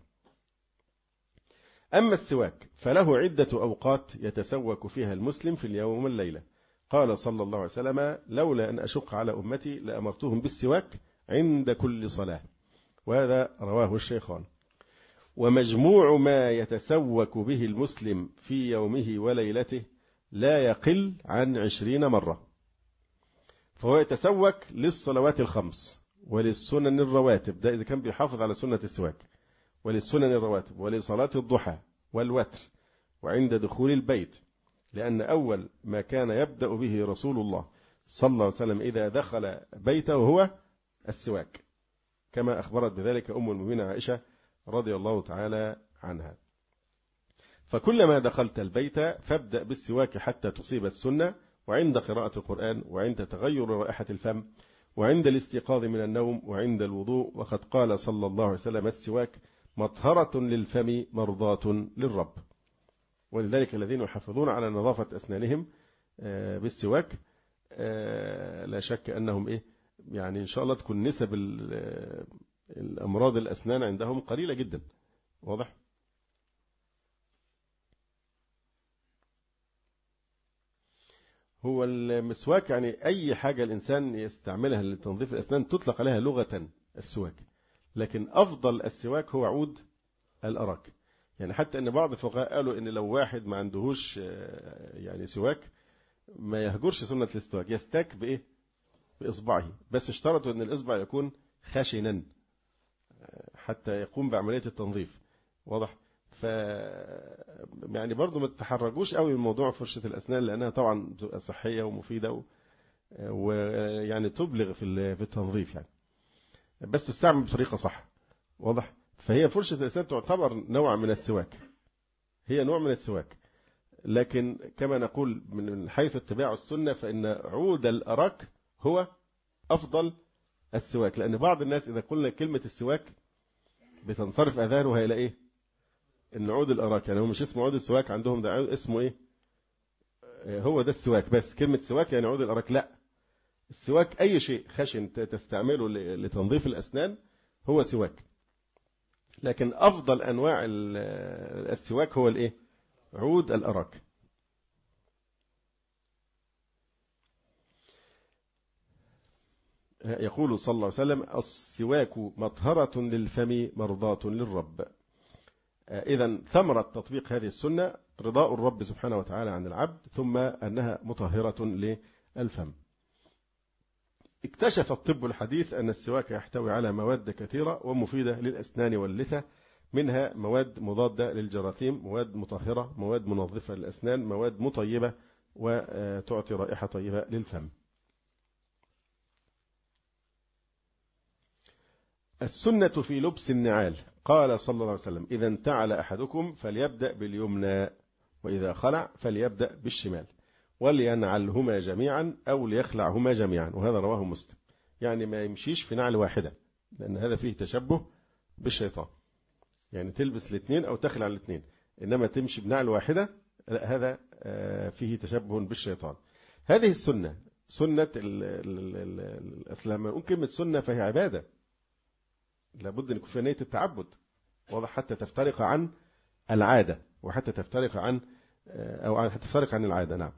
أما السواك فله عدة أوقات يتسوك فيها المسلم في اليوم والليلة. قال صلى الله عليه وسلم: لولا أن أشق على أمتي لأمرتهم بالسواك عند كل صلاة. وهذا رواه الشيخان. ومجموع ما يتسوك به المسلم في يومه وليلته لا يقل عن عشرين مرة. فهو يتسوك للصلوات الخمس وللسنن الرواتب، ده إذا كان بيحافظ على سنة السواك، وللسنن الرواتب ولصلاة الضحى والوتر وعند دخول البيت، لأن أول ما كان يبدأ به رسول الله صلى الله عليه وسلم إذا دخل بيته هو السواك، كما أخبرت بذلك أم المؤمنين عائشة رضي الله تعالى عنها. فكلما دخلت البيت فابدأ بالسواك حتى تصيب السنة، وعند قراءة القرآن، وعند تغير رائحة الفم، وعند الاستيقاظ من النوم، وعند الوضوء. وقد قال صلى الله عليه وسلم: السواك مطهرة للفم مرضاة للرب. ولذلك الذين يحافظون على نظافة أسنانهم بالسواك لا شك أنهم إيه يعني إن شاء الله تكون نسب الأمراض الأسنان عندهم قليلة جدا. واضح؟ هو المسواك يعني أي حاجة الإنسان يستعملها لتنظيف الأسنان تطلق عليها لغة السواك، لكن أفضل السواك هو عود الأراك. يعني حتى أن بعض الفقهاء قالوا أن لو واحد ما عندهوش يعني سواك ما يهجرش سنة الاستواك، يستاك بإيه؟ بإصبعه، بس اشترطوا أن الإصبع يكون خشنا حتى يقوم بعملية التنظيف. واضح؟ ف يعني برضو ما تتحرجوش قوي من موضوع فرشة الأسنان، لأنها طبعا بتبقى صحية ومفيدة ويعني تبلغ في التنظيف يعني، بس تستعمل بطريقة صح. واضح؟ فهي فرشة الأسنان تعتبر نوع من السواك، هي نوع من السواك، لكن كما نقول من حيث اتباع السنة فإن عود الأراك هو أفضل السواك، لأن بعض الناس إذا قلنا كلمة السواك بتنصرف أذانه إلى إيه؟ إن عود الأراك، يعني هو مش اسمه عود السواك عندهم، ده اسمه إيه؟ هو ده السواك، بس كلمة سواك يعني عود الأراك. لا، السواك أي شيء خشن تستعمله لتنظيف الأسنان هو سواك، لكن أفضل أنواع السواك هو الإيه؟ عود الأراك. يقول صلى الله عليه وسلم: السواك مطهرة للفم مرضاة للرب. إذن ثمرة تطبيق هذه السنة رضاء الرب سبحانه وتعالى عن العبد، ثم أنها مطهرة للفم. اكتشف الطب الحديث أن السواك يحتوي على مواد كثيرة ومفيدة للأسنان واللثة، منها مواد مضادة للجراثيم، مواد مطهرة، مواد منظفة للأسنان، مواد مطيبة وتعطي رائحة طيبة للفم. السنة في لبس النعال. قال صلى الله عليه وسلم: إذا انتعل أحدكم فليبدأ باليمنى، وإذا خلع فليبدأ بالشمال، ولينعلهما جميعا أو ليخلعهما جميعا. وهذا رواه مسلم. يعني ما يمشيش في نعل واحدة، لأن هذا فيه تشبه بالشيطان، يعني تلبس الاثنين أو تخلع الاثنين، إنما تمشي بنعل واحدة لا، هذا فيه تشبه بالشيطان. هذه السنة سنة الأسلام. نقول كلمة سنة فهي عبادة، لابد أن يكون فيها نية التعبد. واضح؟ حتى تفترق عن العادة، وحتى تفترق عن أو حتى تفترق عن العادة. نعم.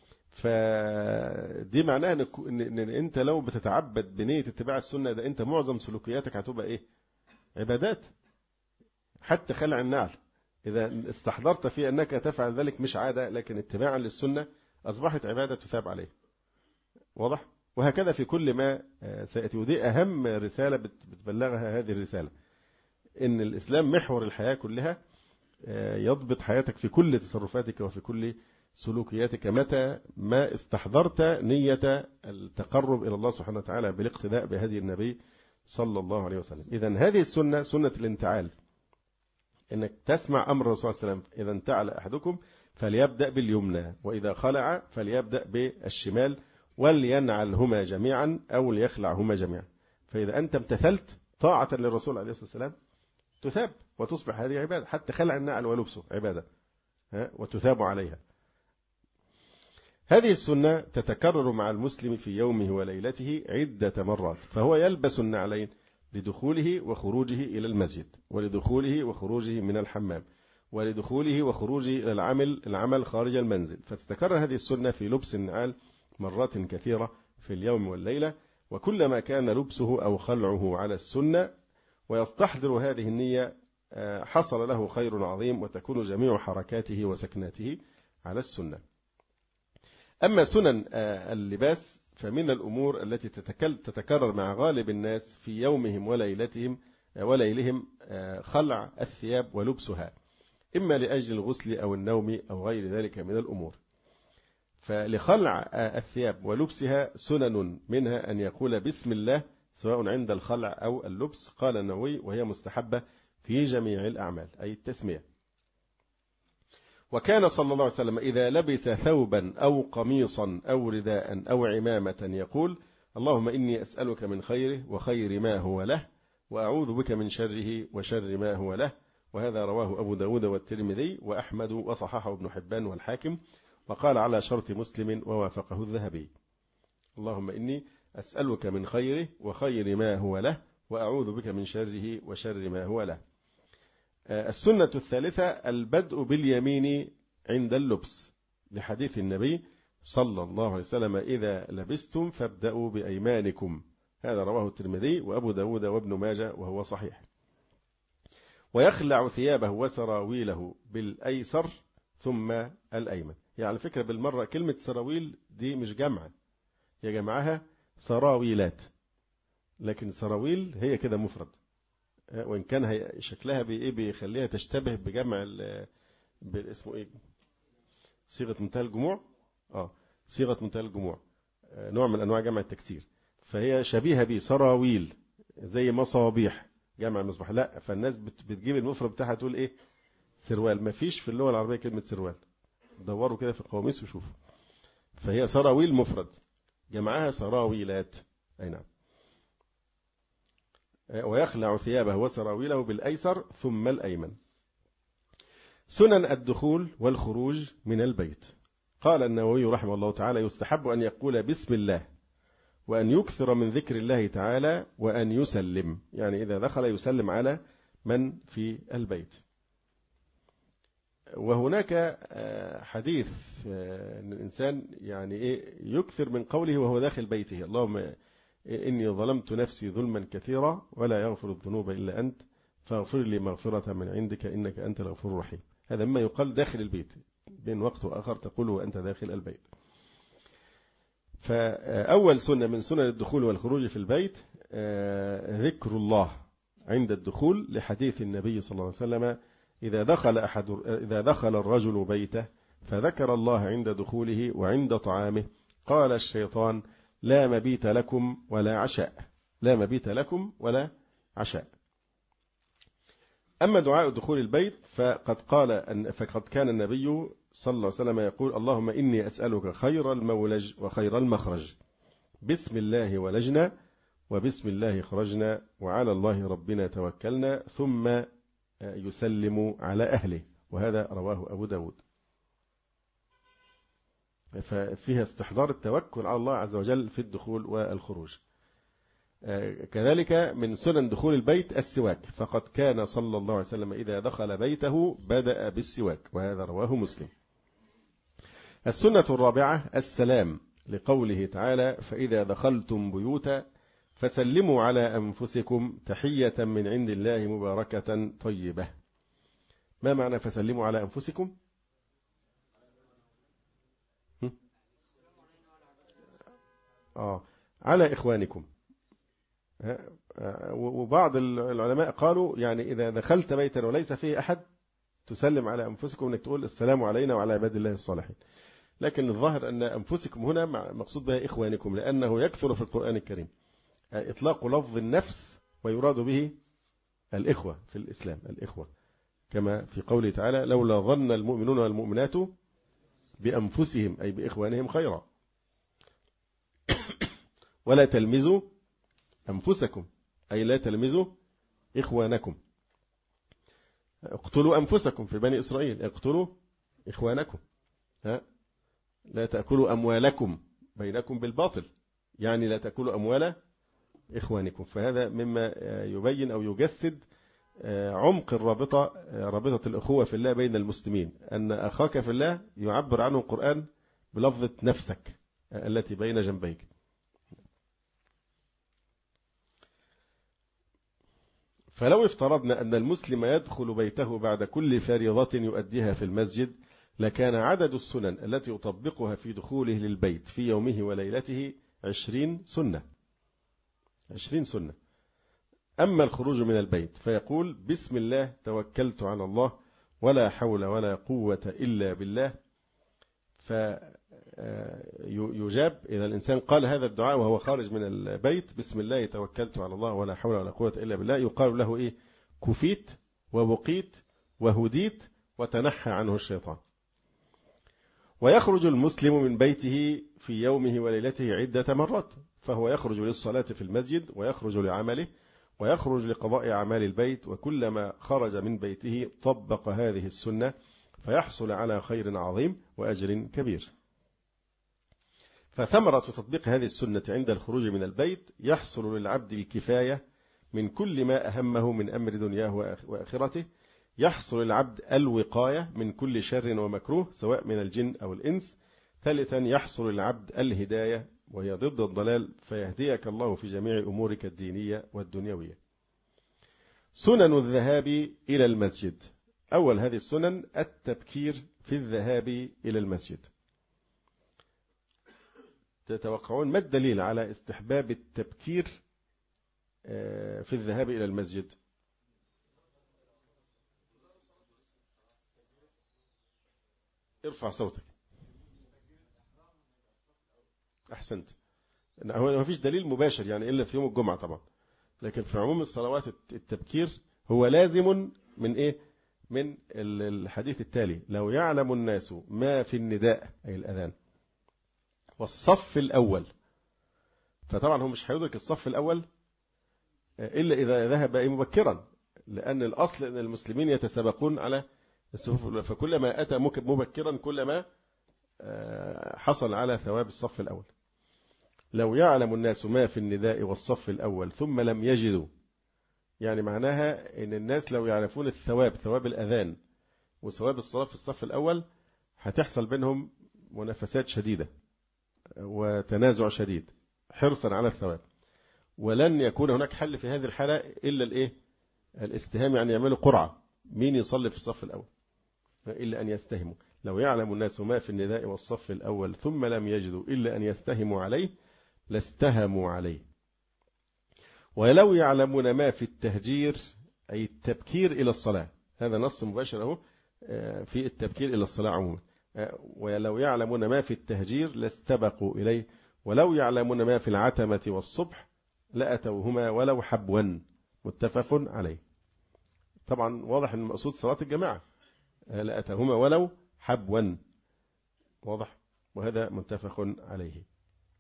فدي معناها إن, إن أنت لو بتتعبد بنية اتباع السنة، ده أنت معظم سلوكياتك هتبقى إيه؟ عبادات. حتى خلع النعل إذا استحضرت في أنك تفعل ذلك مش عادة لكن اتباعا للسنة، أصبحت عبادة تثاب عليه. واضح؟ وهكذا في كل ما سيأتي. ودي أهم رسالة بتبلغها هذه الرسالة، إن الإسلام محور الحياة كلها، يضبط حياتك في كل تصرفاتك وفي كل سلوكياتك متى ما استحضرت نية التقرب إلى الله سبحانه وتعالى بالاقتداء بهدي النبي صلى الله عليه وسلم. إذن هذه السنة سنة الانتعال، إنك تسمع أمر الرسول صلى الله عليه وسلم: إذا انتعل أحدكم فليبدأ باليمنى، وإذا خلع فليبدأ بالشمال، ولينعلهما جميعا أو ليخلعهما جميعا. فإذا أنت امتثلت طاعة للرسول عليه الصلاة والسلام تثاب وتصبح هذه عبادة. حتى خلع النعل ولبسه عبادة وتثاب عليها. هذه السنة تتكرر مع المسلم في يومه وليلته عدة مرات، فهو يلبس النعلين لدخوله وخروجه إلى المسجد، ولدخوله وخروجه من الحمام، ولدخوله وخروجه إلى العمل العمل خارج المنزل. فتتكرر هذه السنة في لبس النعال مرات كثيرة في اليوم والليلة، وكلما كان لبسه أو خلعه على السنة ويستحضر هذه النية حصل له خير عظيم، وتكون جميع حركاته وسكناته على السنة. أما سنن اللباس فمن الأمور التي تتكرر مع غالب الناس في يومهم وليلتهم وليلهم خلع الثياب ولبسها، إما لأجل الغسل أو النوم أو غير ذلك من الأمور. فلخلع الثياب ولبسها سنن، منها أن يقول بسم الله سواء عند الخلع أو اللبس. قال النووي وهي مستحبة في جميع الأعمال، أي التسمية. وكان صلى الله عليه وسلم إذا لبس ثوبا أو قميصا أو رداء أو عمامة يقول اللهم إني أسألك من خيره وخير ما هو له، وأعوذ بك من شره وشر ما هو له. وهذا رواه أبو داود والترمذي وأحمد وصححه ابن حبان والحاكم، وقال على شرط مسلم ووافقه الذهبي. اللهم إني أسألك من خيره وخير ما هو له، وأعوذ بك من شره وشر ما هو له. السنة الثالثة البدء باليمين عند اللبس، لحديث النبي صلى الله عليه وسلم إذا لبستم فابدأوا بأيمانكم. هذا رواه الترمذي وأبو داود وابن ماجه وهو صحيح. ويخلع ثيابه وسراويله بالأيسر ثم الأيمن. يعني على فكرة بالمرة كلمة سراويل دي مش جمع، هي جمعها سراويلات، لكن سراويل هي كده مفرد، وإن كان هي شكلها بإيه بيخليها تشتبه بجمع اسمه إيه صيغة منتهى الجموع آه صيغة منتهى الجموع نوع من أنواع جمع التكسير، فهي شبيهة به سراويل زي مصابيح جمع المصباح. لا، فالناس بتجيب المفرد بتاعها تقول إيه سروال. ما فيش في اللغة العربية كلمة سروال، دوروا كده في القواميس وشوفوا. فهي سراويل مفرد، جمعها سراويلات. أي نعم. ويخلع ثيابه وسراويله بالأيسر ثم الأيمن. سنن الدخول والخروج من البيت. قال النووي رحمه الله تعالى يستحب أن يقول بسم الله، وأن يكثر من ذكر الله تعالى، وأن يسلم، يعني إذا دخل يسلم على من في البيت. وهناك حديث أن الإنسان يعني إيه يكثر من قوله وهو داخل بيته اللهم إني ظلمت نفسي ظلما كثيرا ولا يغفر الذنوب إلا أنت فاغفر لي مغفرة من عندك إنك أنت الغفور الرحيم. هذا ما يقال داخل البيت، بين وقت وآخر تقوله وأنت داخل البيت. فأول سنة من سنن الدخول والخروج في البيت ذكر الله عند الدخول، لحديث النبي صلى الله عليه وسلم إذا دخل أحد إذا دخل الرجل بيته فذكر الله عند دخوله وعند طعامه قال الشيطان لا مبيت لكم ولا عشاء، لا مبيت لكم ولا عشاء. أما دعاء دخول البيت فقد قال فقد كان النبي صلى الله عليه وسلم يقول اللهم إني أسألك خير المولج وخير المخرج، بسم الله ولجنا وبسم الله خرجنا وعلى الله ربنا توكلنا، ثم يسلم على أهله. وهذا رواه أبو داود. ففيها استحضار التوكل على الله عز وجل في الدخول والخروج. كذلك من سنن دخول البيت السواك، فقد كان صلى الله عليه وسلم إذا دخل بيته بدأ بالسواك، وهذا رواه مسلم. السنة الرابعة السلام، لقوله تعالى فإذا دخلتم بيوتا فسلموا على أنفسكم تحية من عند الله مباركة طيبة. ما معنى فسلموا على أنفسكم؟ آه على إخوانكم. وبعض العلماء قالوا يعني إذا دخلت بيتا وليس فيه أحد تسلم على أنفسكم، أنك تقول السلام علينا وعلى عباد الله الصالحين. لكن الظاهر أن أنفسكم هنا مقصود بها إخوانكم، لأنه يكثر في القرآن الكريم إطلاق لفظ النفس ويراد به الإخوة في الإسلام، الإخوة، كما في قوله تعالى لولا ظن المؤمنون والمؤمنات بأنفسهم أي بإخوانهم خيرا، ولا تلمزوا أنفسكم أي لا تلمزوا إخوانكم. اقتلوا أنفسكم في بني إسرائيل، اقتلوا إخوانكم. ها لا تأكلوا أموالكم بينكم بالباطل، يعني لا تأكلوا أموال إخوانكم. فهذا مما يبين أو يجسد عمق الرابطة، رابطة الأخوة في الله بين المسلمين، أن أخاك في الله يعبر عنه القرآن بلفظة نفسك التي بين جنبيك. فلو افترضنا أن المسلم يدخل بيته بعد كل فريضة يؤديها في المسجد، لكان عدد السنن التي يطبقها في دخوله للبيت في يومه وليلته عشرين سنة عشرين سنة. أما الخروج من البيت فيقول بسم الله توكلت على الله ولا حول ولا قوة إلا بالله، فيجاب إذا الإنسان قال هذا الدعاء وهو خارج من البيت، بسم الله توكلت على الله ولا حول ولا قوة إلا بالله، يقال له إيه؟ كفيت وبقيت وهديت وتنحى عنه الشيطان. ويخرج المسلم من بيته في يومه وليلته عدة مرات، فهو يخرج للصلاة في المسجد، ويخرج لعمله، ويخرج لقضاء أعمال البيت، وكلما خرج من بيته طبق هذه السنة فيحصل على خير عظيم وأجر كبير. فثمرة تطبيق هذه السنة عند الخروج من البيت يحصل للعبد الكفاية من كل ما أهمه من أمر دنياه وآخرته، يحصل للعبد الوقاية من كل شر ومكروه سواء من الجن أو الإنس. ثالثا يحصل للعبد الهداية وهي ضد الضلال، فيهديك الله في جميع أمورك الدينية والدنيوية. سنن الذهاب إلى المسجد. أول هذه السنن التبكير في الذهاب إلى المسجد. تتوقعون ما الدليل على استحباب التبكير في الذهاب إلى المسجد؟ ارفع صوتك. أحسنت. هو ما فيش دليل مباشر يعني إلا في يوم الجمعة طبعا، لكن في عموم الصلوات التبكير هو لازم من إيه؟ من الحديث التالي: لو يعلم الناس ما في النداء أي الأذان والصف الأول. فطبعا هم مش هيدرك الصف الأول إلا إذا ذهب مبكرا، لأن الأصل أن المسلمين يتسابقون على الصفوف الأولى، فكلما أتى مبكرا كلما حصل على ثواب الصف الأول. لو يعلم الناس ما في النداء والصف الأول ثم لم يجدوا، يعني معناها أن الناس لو يعرفون الثواب، ثواب الأذان وثواب الصلاة في الصف الأول، هتحصل بينهم منافسات شديدة وتنازع شديد حرصا على الثواب، ولن يكون هناك حل في هذه الحالة إلا الإيه؟ الاستهام، يعني يعملوا قرعة مين يصلي في الصف الأول، إلا أن يستهموا. لو يعلم الناس ما في النداء والصف الأول ثم لم يجدوا إلا أن يستهموا عليه لاستهموا عليه. ولو يعلمون ما في التهجير أي التبكير إلى الصلاة، هذا نص مباشر أهو في التبكير إلى الصلاة عموما. ولو يعلمون ما في التهجير لاستبقوا إليه، ولو يعلمون ما في العتمة والصبح لأتوهما ولو حبوا. متفق عليه. طبعا واضح أن المقصود صلاة الجماعة، لأتوهما ولو حبوا، واضح، وهذا متفق عليه.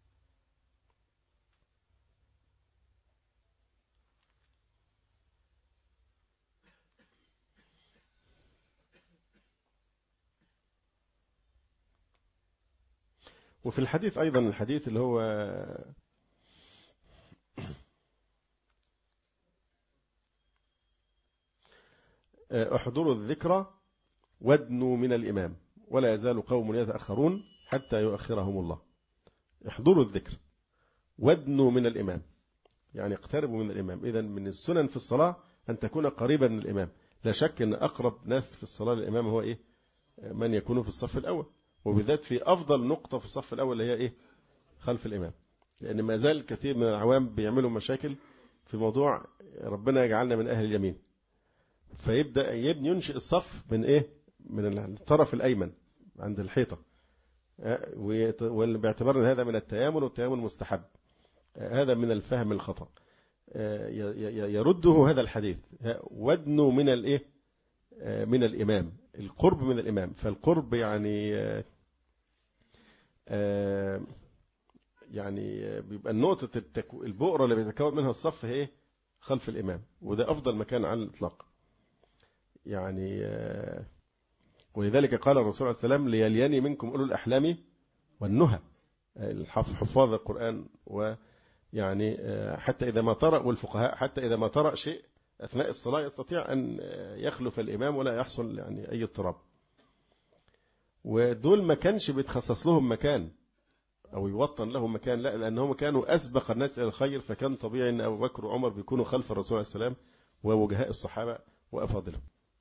وفي الحديث أيضا الحديث اللي هو احضروا الذكرى وادنوا من الإمام ولا يزال قوم يتأخرون حتى يؤخرهم الله. احضروا الذكر وادنوا من الإمام، يعني اقتربوا من الإمام. إذن من السنن في الصلاة أن تكون قريبا من الإمام. لا شك أن أقرب ناس في الصلاة للإمام هو إيه؟ من يكون في الصف الأول، وبالذات في أفضل نقطة في الصف الأول اللي هي إيه؟ خلف الإمام. لأن ما زال كثير من العوام بيعملوا مشاكل في موضوع ربنا يجعلنا من أهل اليمين، فيبدأ يبني ينشئ الصف من إيه؟ من الطرف الأيمن عند الحيطة، وباعتبار أن هذا من التيامن، والتيامن مستحب. هذا من الفهم الخطأ. يرده هذا الحديث: وادنوا من الإيه؟ من الإمام، القرب من الإمام. فالقرب يعني يعني بيبقى النقطة البؤرة اللي بيتكون منها الصف هي خلف الإمام، وده أفضل مكان على الإطلاق. يعني ولذلك قال الرسول عليه السلام: ليليني منكم أولو الأحلام والنهى، حفاظ القرآن، ويعني حتى إذا ما طرأ، والفقهاء حتى إذا ما طرأ شيء أثناء الصلاة يستطيع أن يخلف الإمام ولا يحصل يعني أي اضطراب. ودول ما كانش بيتخصص لهم مكان أو يوطن لهم مكان، لا، لأنهم كانوا أسبق الناس إلى الخير، فكان طبيعي أن أبو بكر وعمر بيكونوا خلف الرسول عليه السلام ووجهاء الصحابة وأفاضلهم.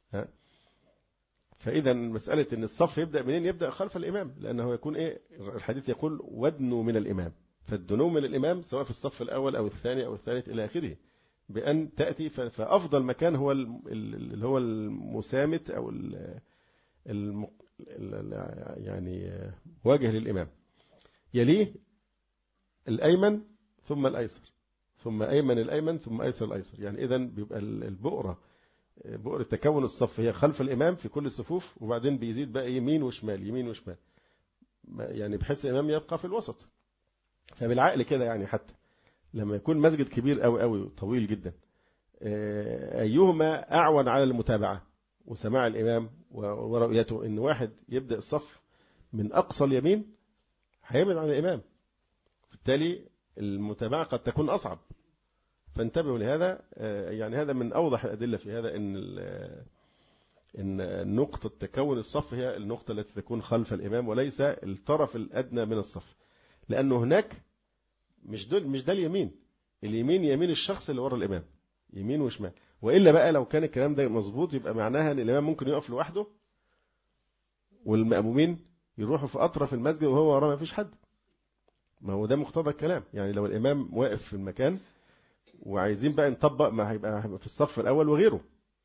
فإذا مسألة أن الصف يبدأ منين؟ يبدأ خلف الإمام، لأنه يكون إيه، الحديث يقول ودنوا من الإمام، فالدنو من الإمام سواء في الصف الأول أو الثاني أو الثالث إلى آخره، بأن تأتي. فأفضل مكان هو اللي هو المسامت أو الم يعني واجه للإمام، يليه الأيمن ثم الأيسر، ثم أيمن الأيمن ثم أيسر الأيسر. يعني إذن بيبقى البؤرة بؤرة تكون الصف هي خلف الإمام في كل الصفوف، وبعدين بيزيد بقى يمين وشمال يمين وشمال، يعني بحيث الإمام يبقى في الوسط. فبالعقل كده يعني حتى لما يكون مسجد كبير أوي أوي طويل جدا، أيهما أعون على المتابعة وسماع الإمام ورؤيته؟ إن واحد يبدأ الصف من أقصى اليمين هيبعد عن الإمام، بالتالي المتابعة قد تكون أصعب. فانتبهوا لهذا، يعني هذا من أوضح الأدلة في هذا، إن إن نقطة تكون الصف هي النقطة التي تكون خلف الإمام وليس الطرف الأدنى من الصف، لأنه هناك مش دول مش ده اليمين، اليمين يمين الشخص اللي ورا الإمام، يمين وشمال. وإلا بقى لو كان الكلام ده مظبوط يبقى معناها أن الإمام ممكن يقف لوحده والمأمومين يروحوا في أطرف المسجد وهو وراه ما فيش حد. ما هو ده مقتضى الكلام. يعني لو الإمام واقف في المكان وعايزين بقى نطبق ما هيبقى في الصف الأول وغيره،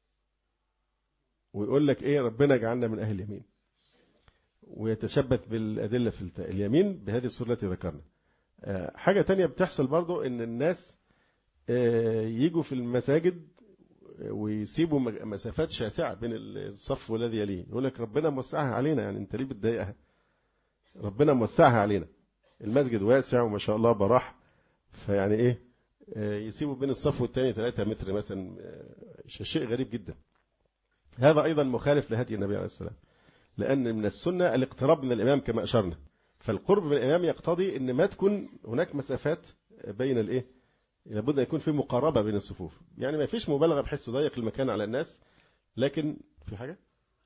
ويقول لك إيه ربنا جعلنا من أهل اليمين، ويتشبث بالأدلة في اليمين بهذه الصورة التي ذكرنا. حاجة تانية بتحصل برضو إن الناس يجوا في المساجد ويسيبوا مسافات شاسعة بين الصف والذي يليه، يقول لك ربنا موسعها علينا، يعني انت ليه بتضايقها؟ ربنا موسعها علينا، المسجد واسع وما شاء الله براح، فيعني ايه يسيبوا بين الصف والتاني ثلاثة متر مثلا، شيء غريب جدا. هذا ايضا مخالف لهدي النبي عليه الصلاة والسلام، لان من السنة الاقتراب من الامام كما اشرنا، فالقرب من الامام يقتضي ان ما تكون هناك مسافات بين الايه، لابد يكون في مقاربة بين الصفوف، يعني ما فيش مبالغة بحيث ضيق المكان على الناس. لكن في حاجة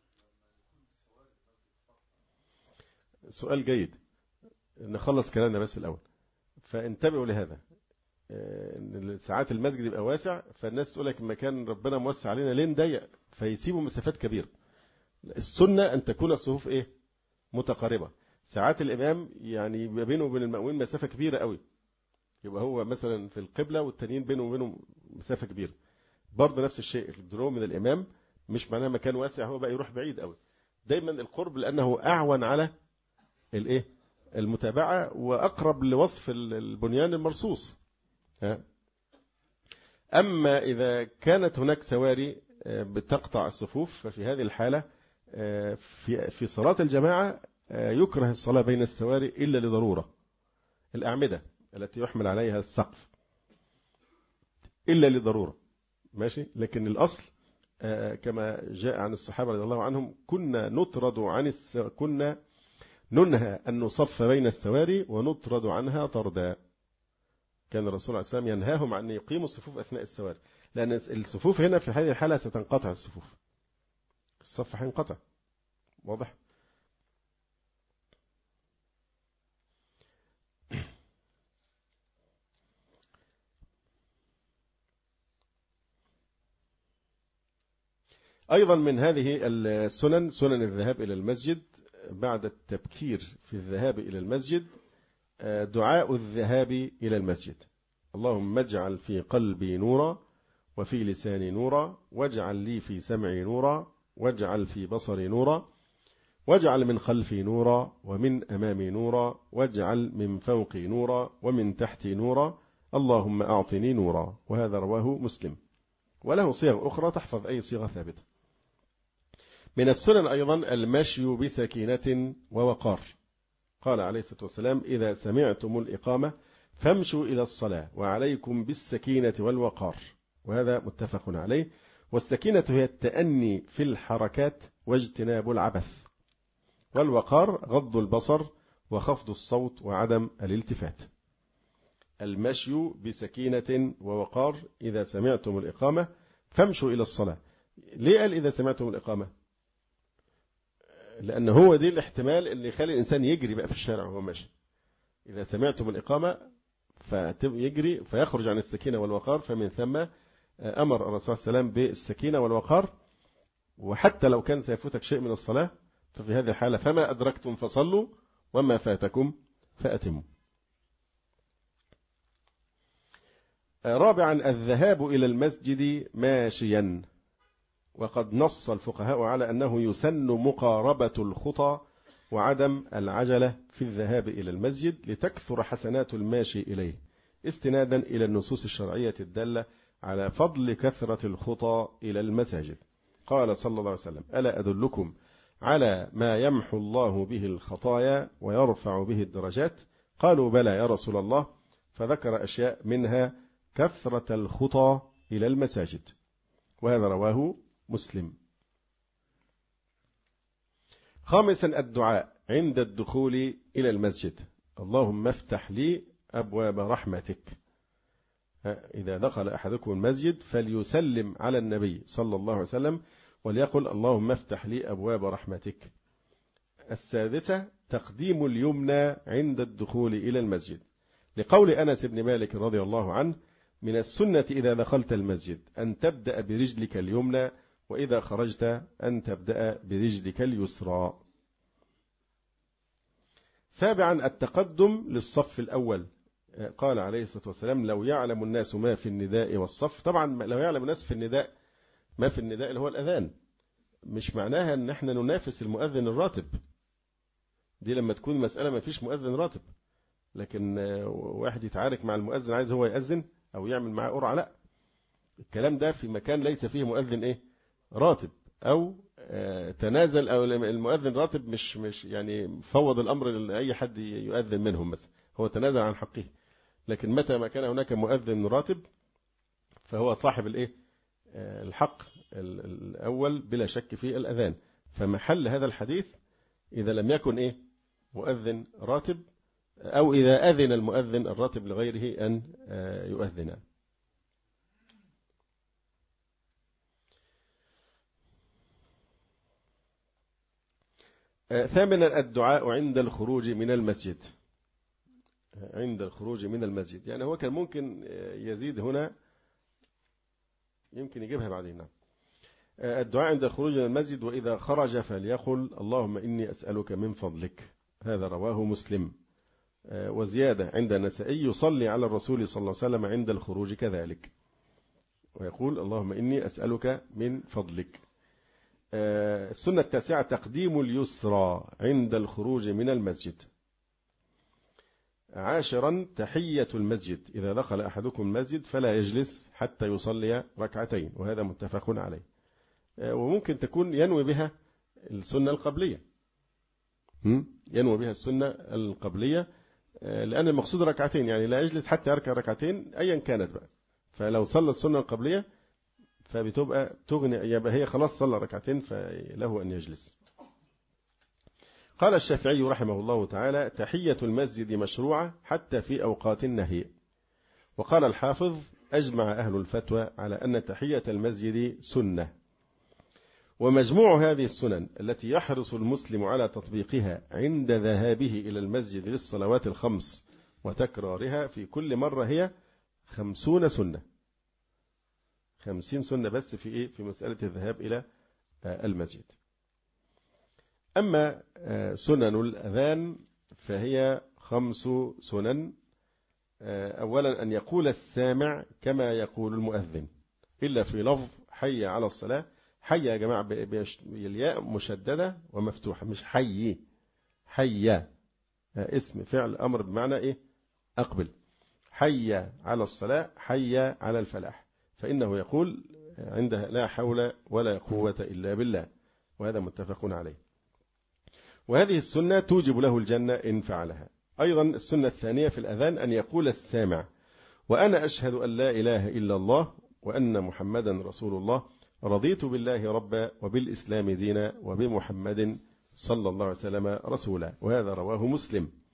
سؤال جيد، نخلص كلامنا بس الأول. فانتبهوا لهذا، ان ساعات المسجد يبقى واسع، فالناس تقول لك المكان ربنا موسع علينا ليه نضيق، فيسيبوا مسافات كبيرة. السنة أن تكون الصفوف إيه متقاربة. ساعات الإمام يعني يبقى بينه وبين المأمومين مسافة كبيرة قوي، يبقى هو مثلا في القبلة والتانيين بينه وبينه مسافة كبيرة، برضه نفس الشيء الدنو من الإمام مش معناه مكان واسع هو بقى يروح بعيد قوي، دايما القرب لأنه أعون على الإيه المتابعة وأقرب لوصف البنيان المرصوص. أما إذا كانت هناك سواري بتقطع الصفوف، ففي هذه الحالة في في صلاة الجماعة يكره الصلاة بين السواري إلا لضرورة، الأعمدة التي يحمل عليها السقف إلا لضرورة، ماشي. لكن الأصل كما جاء عن الصحابة رضي الله عنهم، كنا نطرد عن الس... كنا ننهى أن نصف بين السواري ونطرد عنها طردا. كان الرسول عليه السلام ينهاهم عن أن يقيموا الصفوف أثناء السواري، لأن الصفوف هنا في هذه الحالة ستنقطع الصفوف، الصف هينقطع، واضح؟ أيضا من هذه السنن سنن الذهاب إلى المسجد بعد التبكير في الذهاب إلى المسجد، دعاء الذهاب إلى المسجد: اللهم اجعل في قلبي نورا وفي لساني نورا واجعل لي في سمعي نورا واجعل في بصري نورا واجعل من خلفي نورا ومن أمامي نورا واجعل من فوقي نورا ومن تحتي نورا اللهم أعطني نورا. وهذا رواه مسلم، وله صيغ أخرى تحفظ أي صيغة ثابتة. من السنن أيضا المشي بسكينة ووقار، قال عليه الصلاة والسلام: إذا سمعتم الإقامة فامشوا إلى الصلاة وعليكم بالسكينة والوقار. وهذا متفق عليه. والسكينة هي التأني في الحركات واجتناب العبث، والوقار غض البصر وخفض الصوت وعدم الالتفات. المشي بسكينة ووقار إذا سمعتم الإقامة فامشوا إلى الصلاة. ليه قال إذا سمعتم الإقامة؟ لأن هو دي الاحتمال اللي يخلي الإنسان يجري بقى في الشارع وهو ماشي. إذا سمعتم الإقامة فيجري فيخرج عن السكينة والوقار، فمن ثم أمر الرسول صلى الله عليه وسلم بالسكينة والوقار. وحتى لو كان سيفوتك شيء من الصلاة ففي هذه الحالة فما أدركتم فصلوا وما فاتكم فأتموا. رابعا الذهاب إلى المسجد ماشيا، وقد نص الفقهاء على أنه يسن مقاربة الخطى وعدم العجلة في الذهاب إلى المسجد لتكثر حسنات الماشي إليه، استنادا إلى النصوص الشرعية الدالة على فضل كثرة الخطى إلى المساجد. قال صلى الله عليه وسلم: ألا أدلكم على ما يمحو الله به الخطايا ويرفع به الدرجات؟ قالوا: بلى يا رسول الله. فذكر أشياء منها كثرة الخطى إلى المساجد، وهذا رواه مسلم. خامسا الدعاء عند الدخول إلى المسجد: اللهم افتح لي أبواب رحمتك. إذا دخل أحدكم المسجد فليسلم على النبي صلى الله عليه وسلم وليقل: اللهم افتح لي أبواب رحمتك. السادسة تقديم اليمنى عند الدخول إلى المسجد، لقول أنس بن مالك رضي الله عنه: من السنة إذا دخلت المسجد أن تبدأ برجلك اليمنى، وإذا خرجت أن تبدأ برجلك اليسرى. سابعا التقدم للصف الأول. قال عليه الصلاة والسلام: لو يعلم الناس ما في النداء والصف. طبعا لو يعلم الناس في النداء ما في النداء اللي هو الأذان، مش معناها أن احنا ننافس المؤذن الراتب، دي لما تكون مسألة ما فيش مؤذن راتب، لكن واحد يتعارك مع المؤذن عايز هو يأذن أو يعمل معاه قرعة، لا، الكلام ده في مكان ليس فيه مؤذن إيه راتب، أو تنازل، أو المؤذن راتب مش مش يعني فوض الأمر لأي حد يؤذن منهم مثلا، هو تنازل عن حقه. لكن متى ما كان هناك مؤذن راتب فهو صاحب الإيه الحق الأول بلا شك في الأذان. فمحل هذا الحديث إذا لم يكن إيه مؤذن راتب، أو إذا أذن المؤذن الراتب لغيره أن يؤذن. ثامنا الدعاء عند الخروج من المسجد. عند الخروج من المسجد يعني هو كان ممكن يزيد هنا، يمكن يجيبها بعدين. الدعاء عند الخروج من المسجد: وإذا خرج فليقل اللهم إني أسألك من فضلك. هذا رواه مسلم. وزيادة عند النسائي: يصلي على الرسول صلى الله عليه وسلم عند الخروج كذلك، ويقول اللهم إني أسألك من فضلك. السنة التاسعة تقديم اليسرى عند الخروج من المسجد. عاشرا تحية المسجد: إذا دخل أحدكم المسجد فلا يجلس حتى يصلي ركعتين، وهذا متفق عليه. وممكن تكون ينوي بها السنة القبلية، ينوي بها السنة القبلية، لأن المقصود ركعتين، يعني لا يجلس حتى يركع ركعتين أيا كانت بقى. فلو صلى السنة القبلية فبتبقى تغني، يبقى هي خلاص صلى ركعتين فله أن يجلس. قال الشافعي رحمه الله تعالى: تحية المسجد مشروعة حتى في أوقات النهي. وقال الحافظ: أجمع أهل الفتوى على أن تحية المسجد سنة. ومجموع هذه السنن التي يحرص المسلم على تطبيقها عند ذهابه إلى المسجد للصلوات الخمس وتكرارها في كل مرة هي خمسون سنة. خمسين سنة بس في إيه؟ في مسألة الذهاب إلى المسجد. أما سنن الأذان فهي خمس سنن. أولا أن يقول السامع كما يقول المؤذن، إلا في لفظ حي على الصلاة. حي يا جماعة بالياء مشددة ومفتوحة، مش حي. حي اسم فعل أمر بمعنى إيه؟ أقبل. حي على الصلاة، حي على الفلاح، فإنه يقول عندها لا حول ولا قوة إلا بالله، وهذا متفق عليه. وهذه السنة توجب له الجنة إن فعلها. أيضا السنة الثانية في الأذان أن يقول السامع: وأنا أشهد أن لا إله إلا الله وأن محمدا رسول الله، رضيت بالله ربا وبالإسلام دينا وبمحمد صلى الله عليه وسلم رسولا، وهذا رواه مسلم.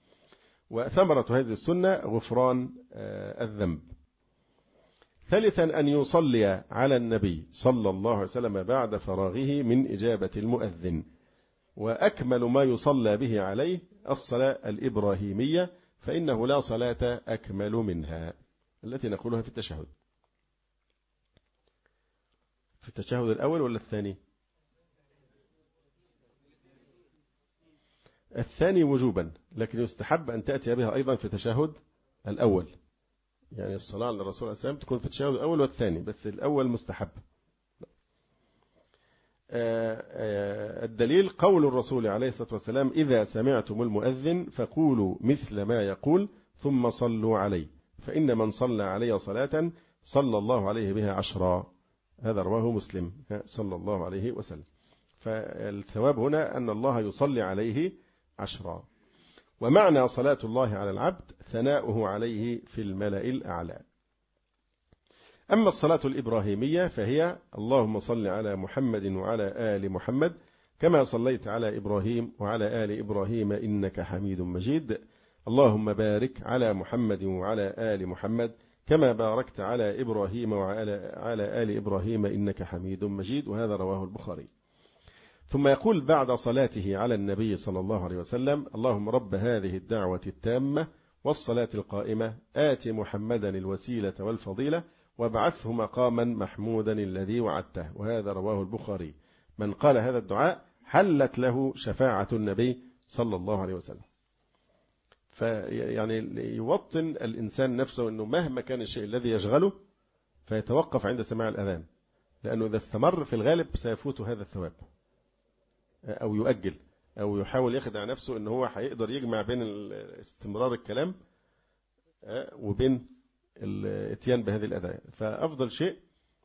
وثمرة هذه السنة غفران الذنب. ثالثا أن يصلي على النبي صلى الله عليه وسلم بعد فراغه من إجابة المؤذن، وأكمل ما يصلى به عليه الصلاة الإبراهيمية، فإنه لا صلاة أكمل منها، التي نقولها في التشهد. في التشهد الأول ولا الثاني؟ الثاني وجوبا، لكن يستحب أن تأتي بها أيضا في التشهد الأول، يعني الصلاة على الرسول صلى الله عليه وسلم تكون في التشهد الأول والثاني، بس الأول مستحب. الدليل قول الرسول عليه الصلاة والسلام: إذا سمعتم المؤذن فقولوا مثل ما يقول ثم صلوا عليه، فإن من صلى علي صلاة صلى الله عليه بها عشرا. هذا رواه مسلم صلى الله عليه وسلم. فالثواب هنا أن الله يصلي عليه عشرا. ومعنى صلاة الله على العبد ثناؤه عليه في الملأ الأعلى. أما الصلاة الإبراهيمية فهي: اللهم صل على محمد وعلى آل محمد كما صليت على إبراهيم وعلى آل إبراهيم إنك حميد مجيد، اللهم بارك على محمد وعلى آل محمد كما باركت على إبراهيم وعلى على آل إبراهيم إنك حميد مجيد. وهذا رواه البخاري. ثم يقول بعد صلاته على النبي صلى الله عليه وسلم: اللهم رب هذه الدعوة التامة والصلاة القائمة آت محمدا الوسيلة والفضيلة وابعثه مقاما محمودا الذي وعدته. وهذا رواه البخاري. من قال هذا الدعاء حلت له شفاعة النبي صلى الله عليه وسلم. فيعني يوطن الإنسان نفسه أنه مهما كان الشيء الذي يشغله فيتوقف عند سماع الأذان، لأنه إذا استمر في الغالب سيفوت هذا الثواب، أو يؤجل، أو يحاول يخدع نفسه أنه هو هيقدر يجمع بين استمرار الكلام وبين الاتيان بهذه الأذان. فأفضل شيء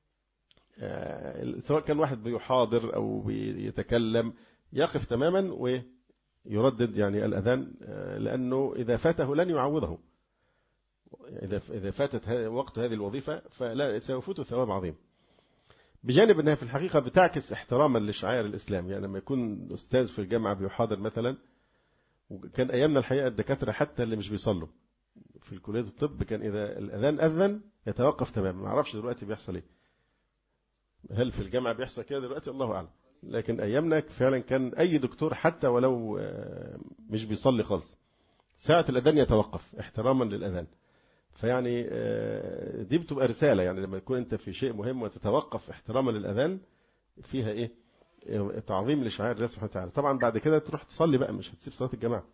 سواء كان واحد بيحاضر أو بيتكلم يقف تماما ويردد يعني الأذان، لأنه إذا فاته لن يعوضه. إذا فاتت وقت هذه الوظيفة فلا سيفوت ثواب عظيم، بجانب أنها في الحقيقة بتعكس احتراما لشعائر الإسلام. يعني لما يكون أستاذ في الجامعة بيحاضر مثلا، وكان أيامنا الحقيقة الدكاترة حتى اللي مش بيصلوا في كلية الطب كان إذا الأذان أذن يتوقف تماما. ما أعرفش دلوقتي بيحصل إيه، هل في الجامعة بيحصل كده دلوقتي؟ الله أعلم. لكن أيامنا فعلا كان أي دكتور حتى ولو مش بيصلي خالص ساعة الأذان يتوقف احتراما للأذان. فيعني دي بتبقى رسالة، يعني لما يكون أنت في شيء مهم وتتوقف احتراما للأذان فيها إيه؟ تعظيم لشعائر الله سبحانه وتعالى. طبعا بعد كده تروح تصلي بقى، مش هتسيب صلاة الجماعة.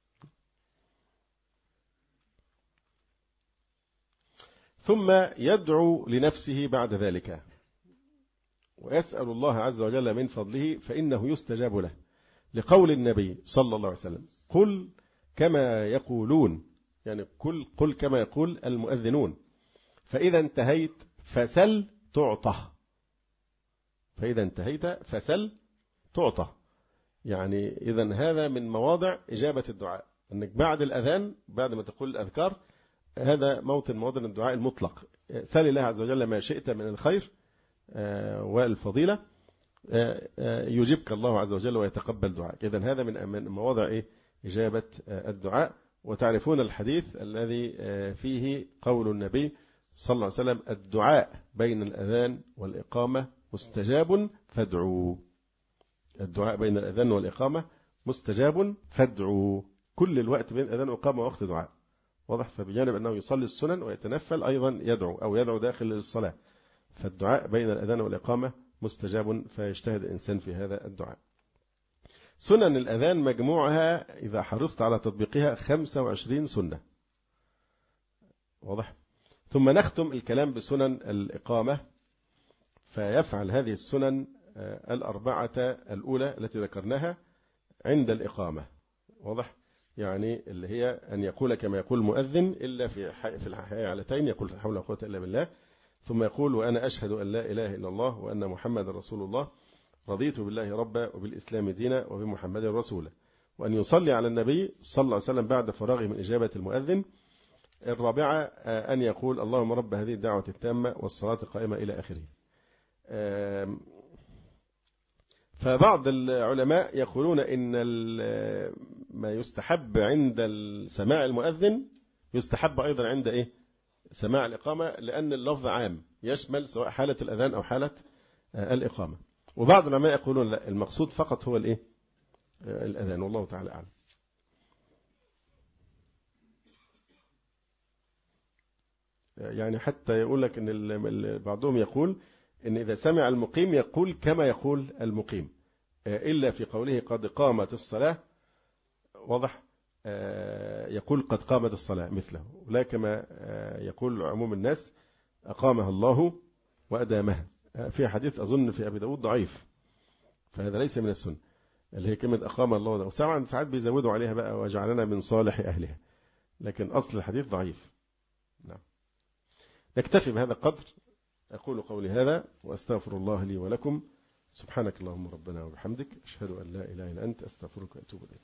ثم يدعو لنفسه بعد ذلك ويسأل الله عز وجل من فضله فإنه يستجاب له، لقول النبي صلى الله عليه وسلم: قل كما يقولون، يعني قل, قل كما يقول المؤذنون، فإذا انتهيت فسل تعطى. فإذا انتهيت فسل تعطى، يعني إذن هذا من مواضع إجابة الدعاء، أنك بعد الأذان بعد ما تقول الأذكار هذا موطن موطن الدعاء المطلق. سل الله عز وجل ما شئت من الخير والفضيلة يجيبك الله عز وجل ويتقبل دعاءك. إذن هذا من مواضع إيه؟ إجابة الدعاء. وتعرفون الحديث الذي فيه قول النبي صلى الله عليه وسلم: الدعاء بين الأذان والإقامة مستجاب فادعوا. الدعاء بين الأذان والإقامة مستجاب فادعوا. كل الوقت بين الأذان والإقامة وقت دعاء، واضح. فبجانب أنه يصلي السنن ويتنفل أيضا يدعو أو يدعو داخل الصلاة. فالدعاء بين الأذان والإقامة مستجاب، فيجتهد الإنسان في هذا الدعاء. سنن الأذان مجموعها إذا حرصت على تطبيقها خمسة وعشرين سنة، واضح. ثم نختم الكلام بسنن الإقامة، فيفعل هذه السنن الأربعة الأولى التي ذكرناها عند الإقامة، واضح. يعني اللي هي أن يقول كما يقول المؤذن إلا في في الحالتين، يقول لا حول ولا قوة إلا بالله، ثم يقول وأنا أشهد أن لا إله إلا الله وأن محمد رسول الله، رضيت بالله ربا وبالإسلام دينا وبمحمد رسولا. وأن يصلي على النبي صلى الله عليه وسلم بعد فراغه من إجابة المؤذن. الرابعة أن يقول اللهم رب هذه الدعوة التامة والصلاة القائمة إلى آخره. فبعض العلماء يقولون إن ما يستحب عند سماع المؤذن يستحب أيضا عند إيه سماع الإقامة، لأن اللفظ عام يشمل سواء حالة الأذان أو حالة الإقامة. وبعض العلماء يقولون لا، المقصود فقط هو الإيه الأذان، والله تعالى أعلم. يعني حتى يقول لك إن بعضهم يقول إن إذا سمع المقيم يقول كما يقول المقيم، إلا في قوله قد قامت الصلاة، واضح، يقول قد قامت الصلاة مثله، ولا كما يقول عموم الناس أقامها الله وأدامها. في حديث أظن في أبي داود ضعيف، فهذا ليس من السنة اللي هي كلمة أقام الله، وساعات ساعات بيزودوا عليها بقى وجعلنا من صالح أهلها، لكن أصل الحديث ضعيف. نعم. نكتفي بهذا القدر. أقول قولي هذا وأستغفر الله لي ولكم. سبحانك اللهم ربنا وبحمدك، أشهد أن لا إله إلا أنت، أستغفرك وأتوب إليك.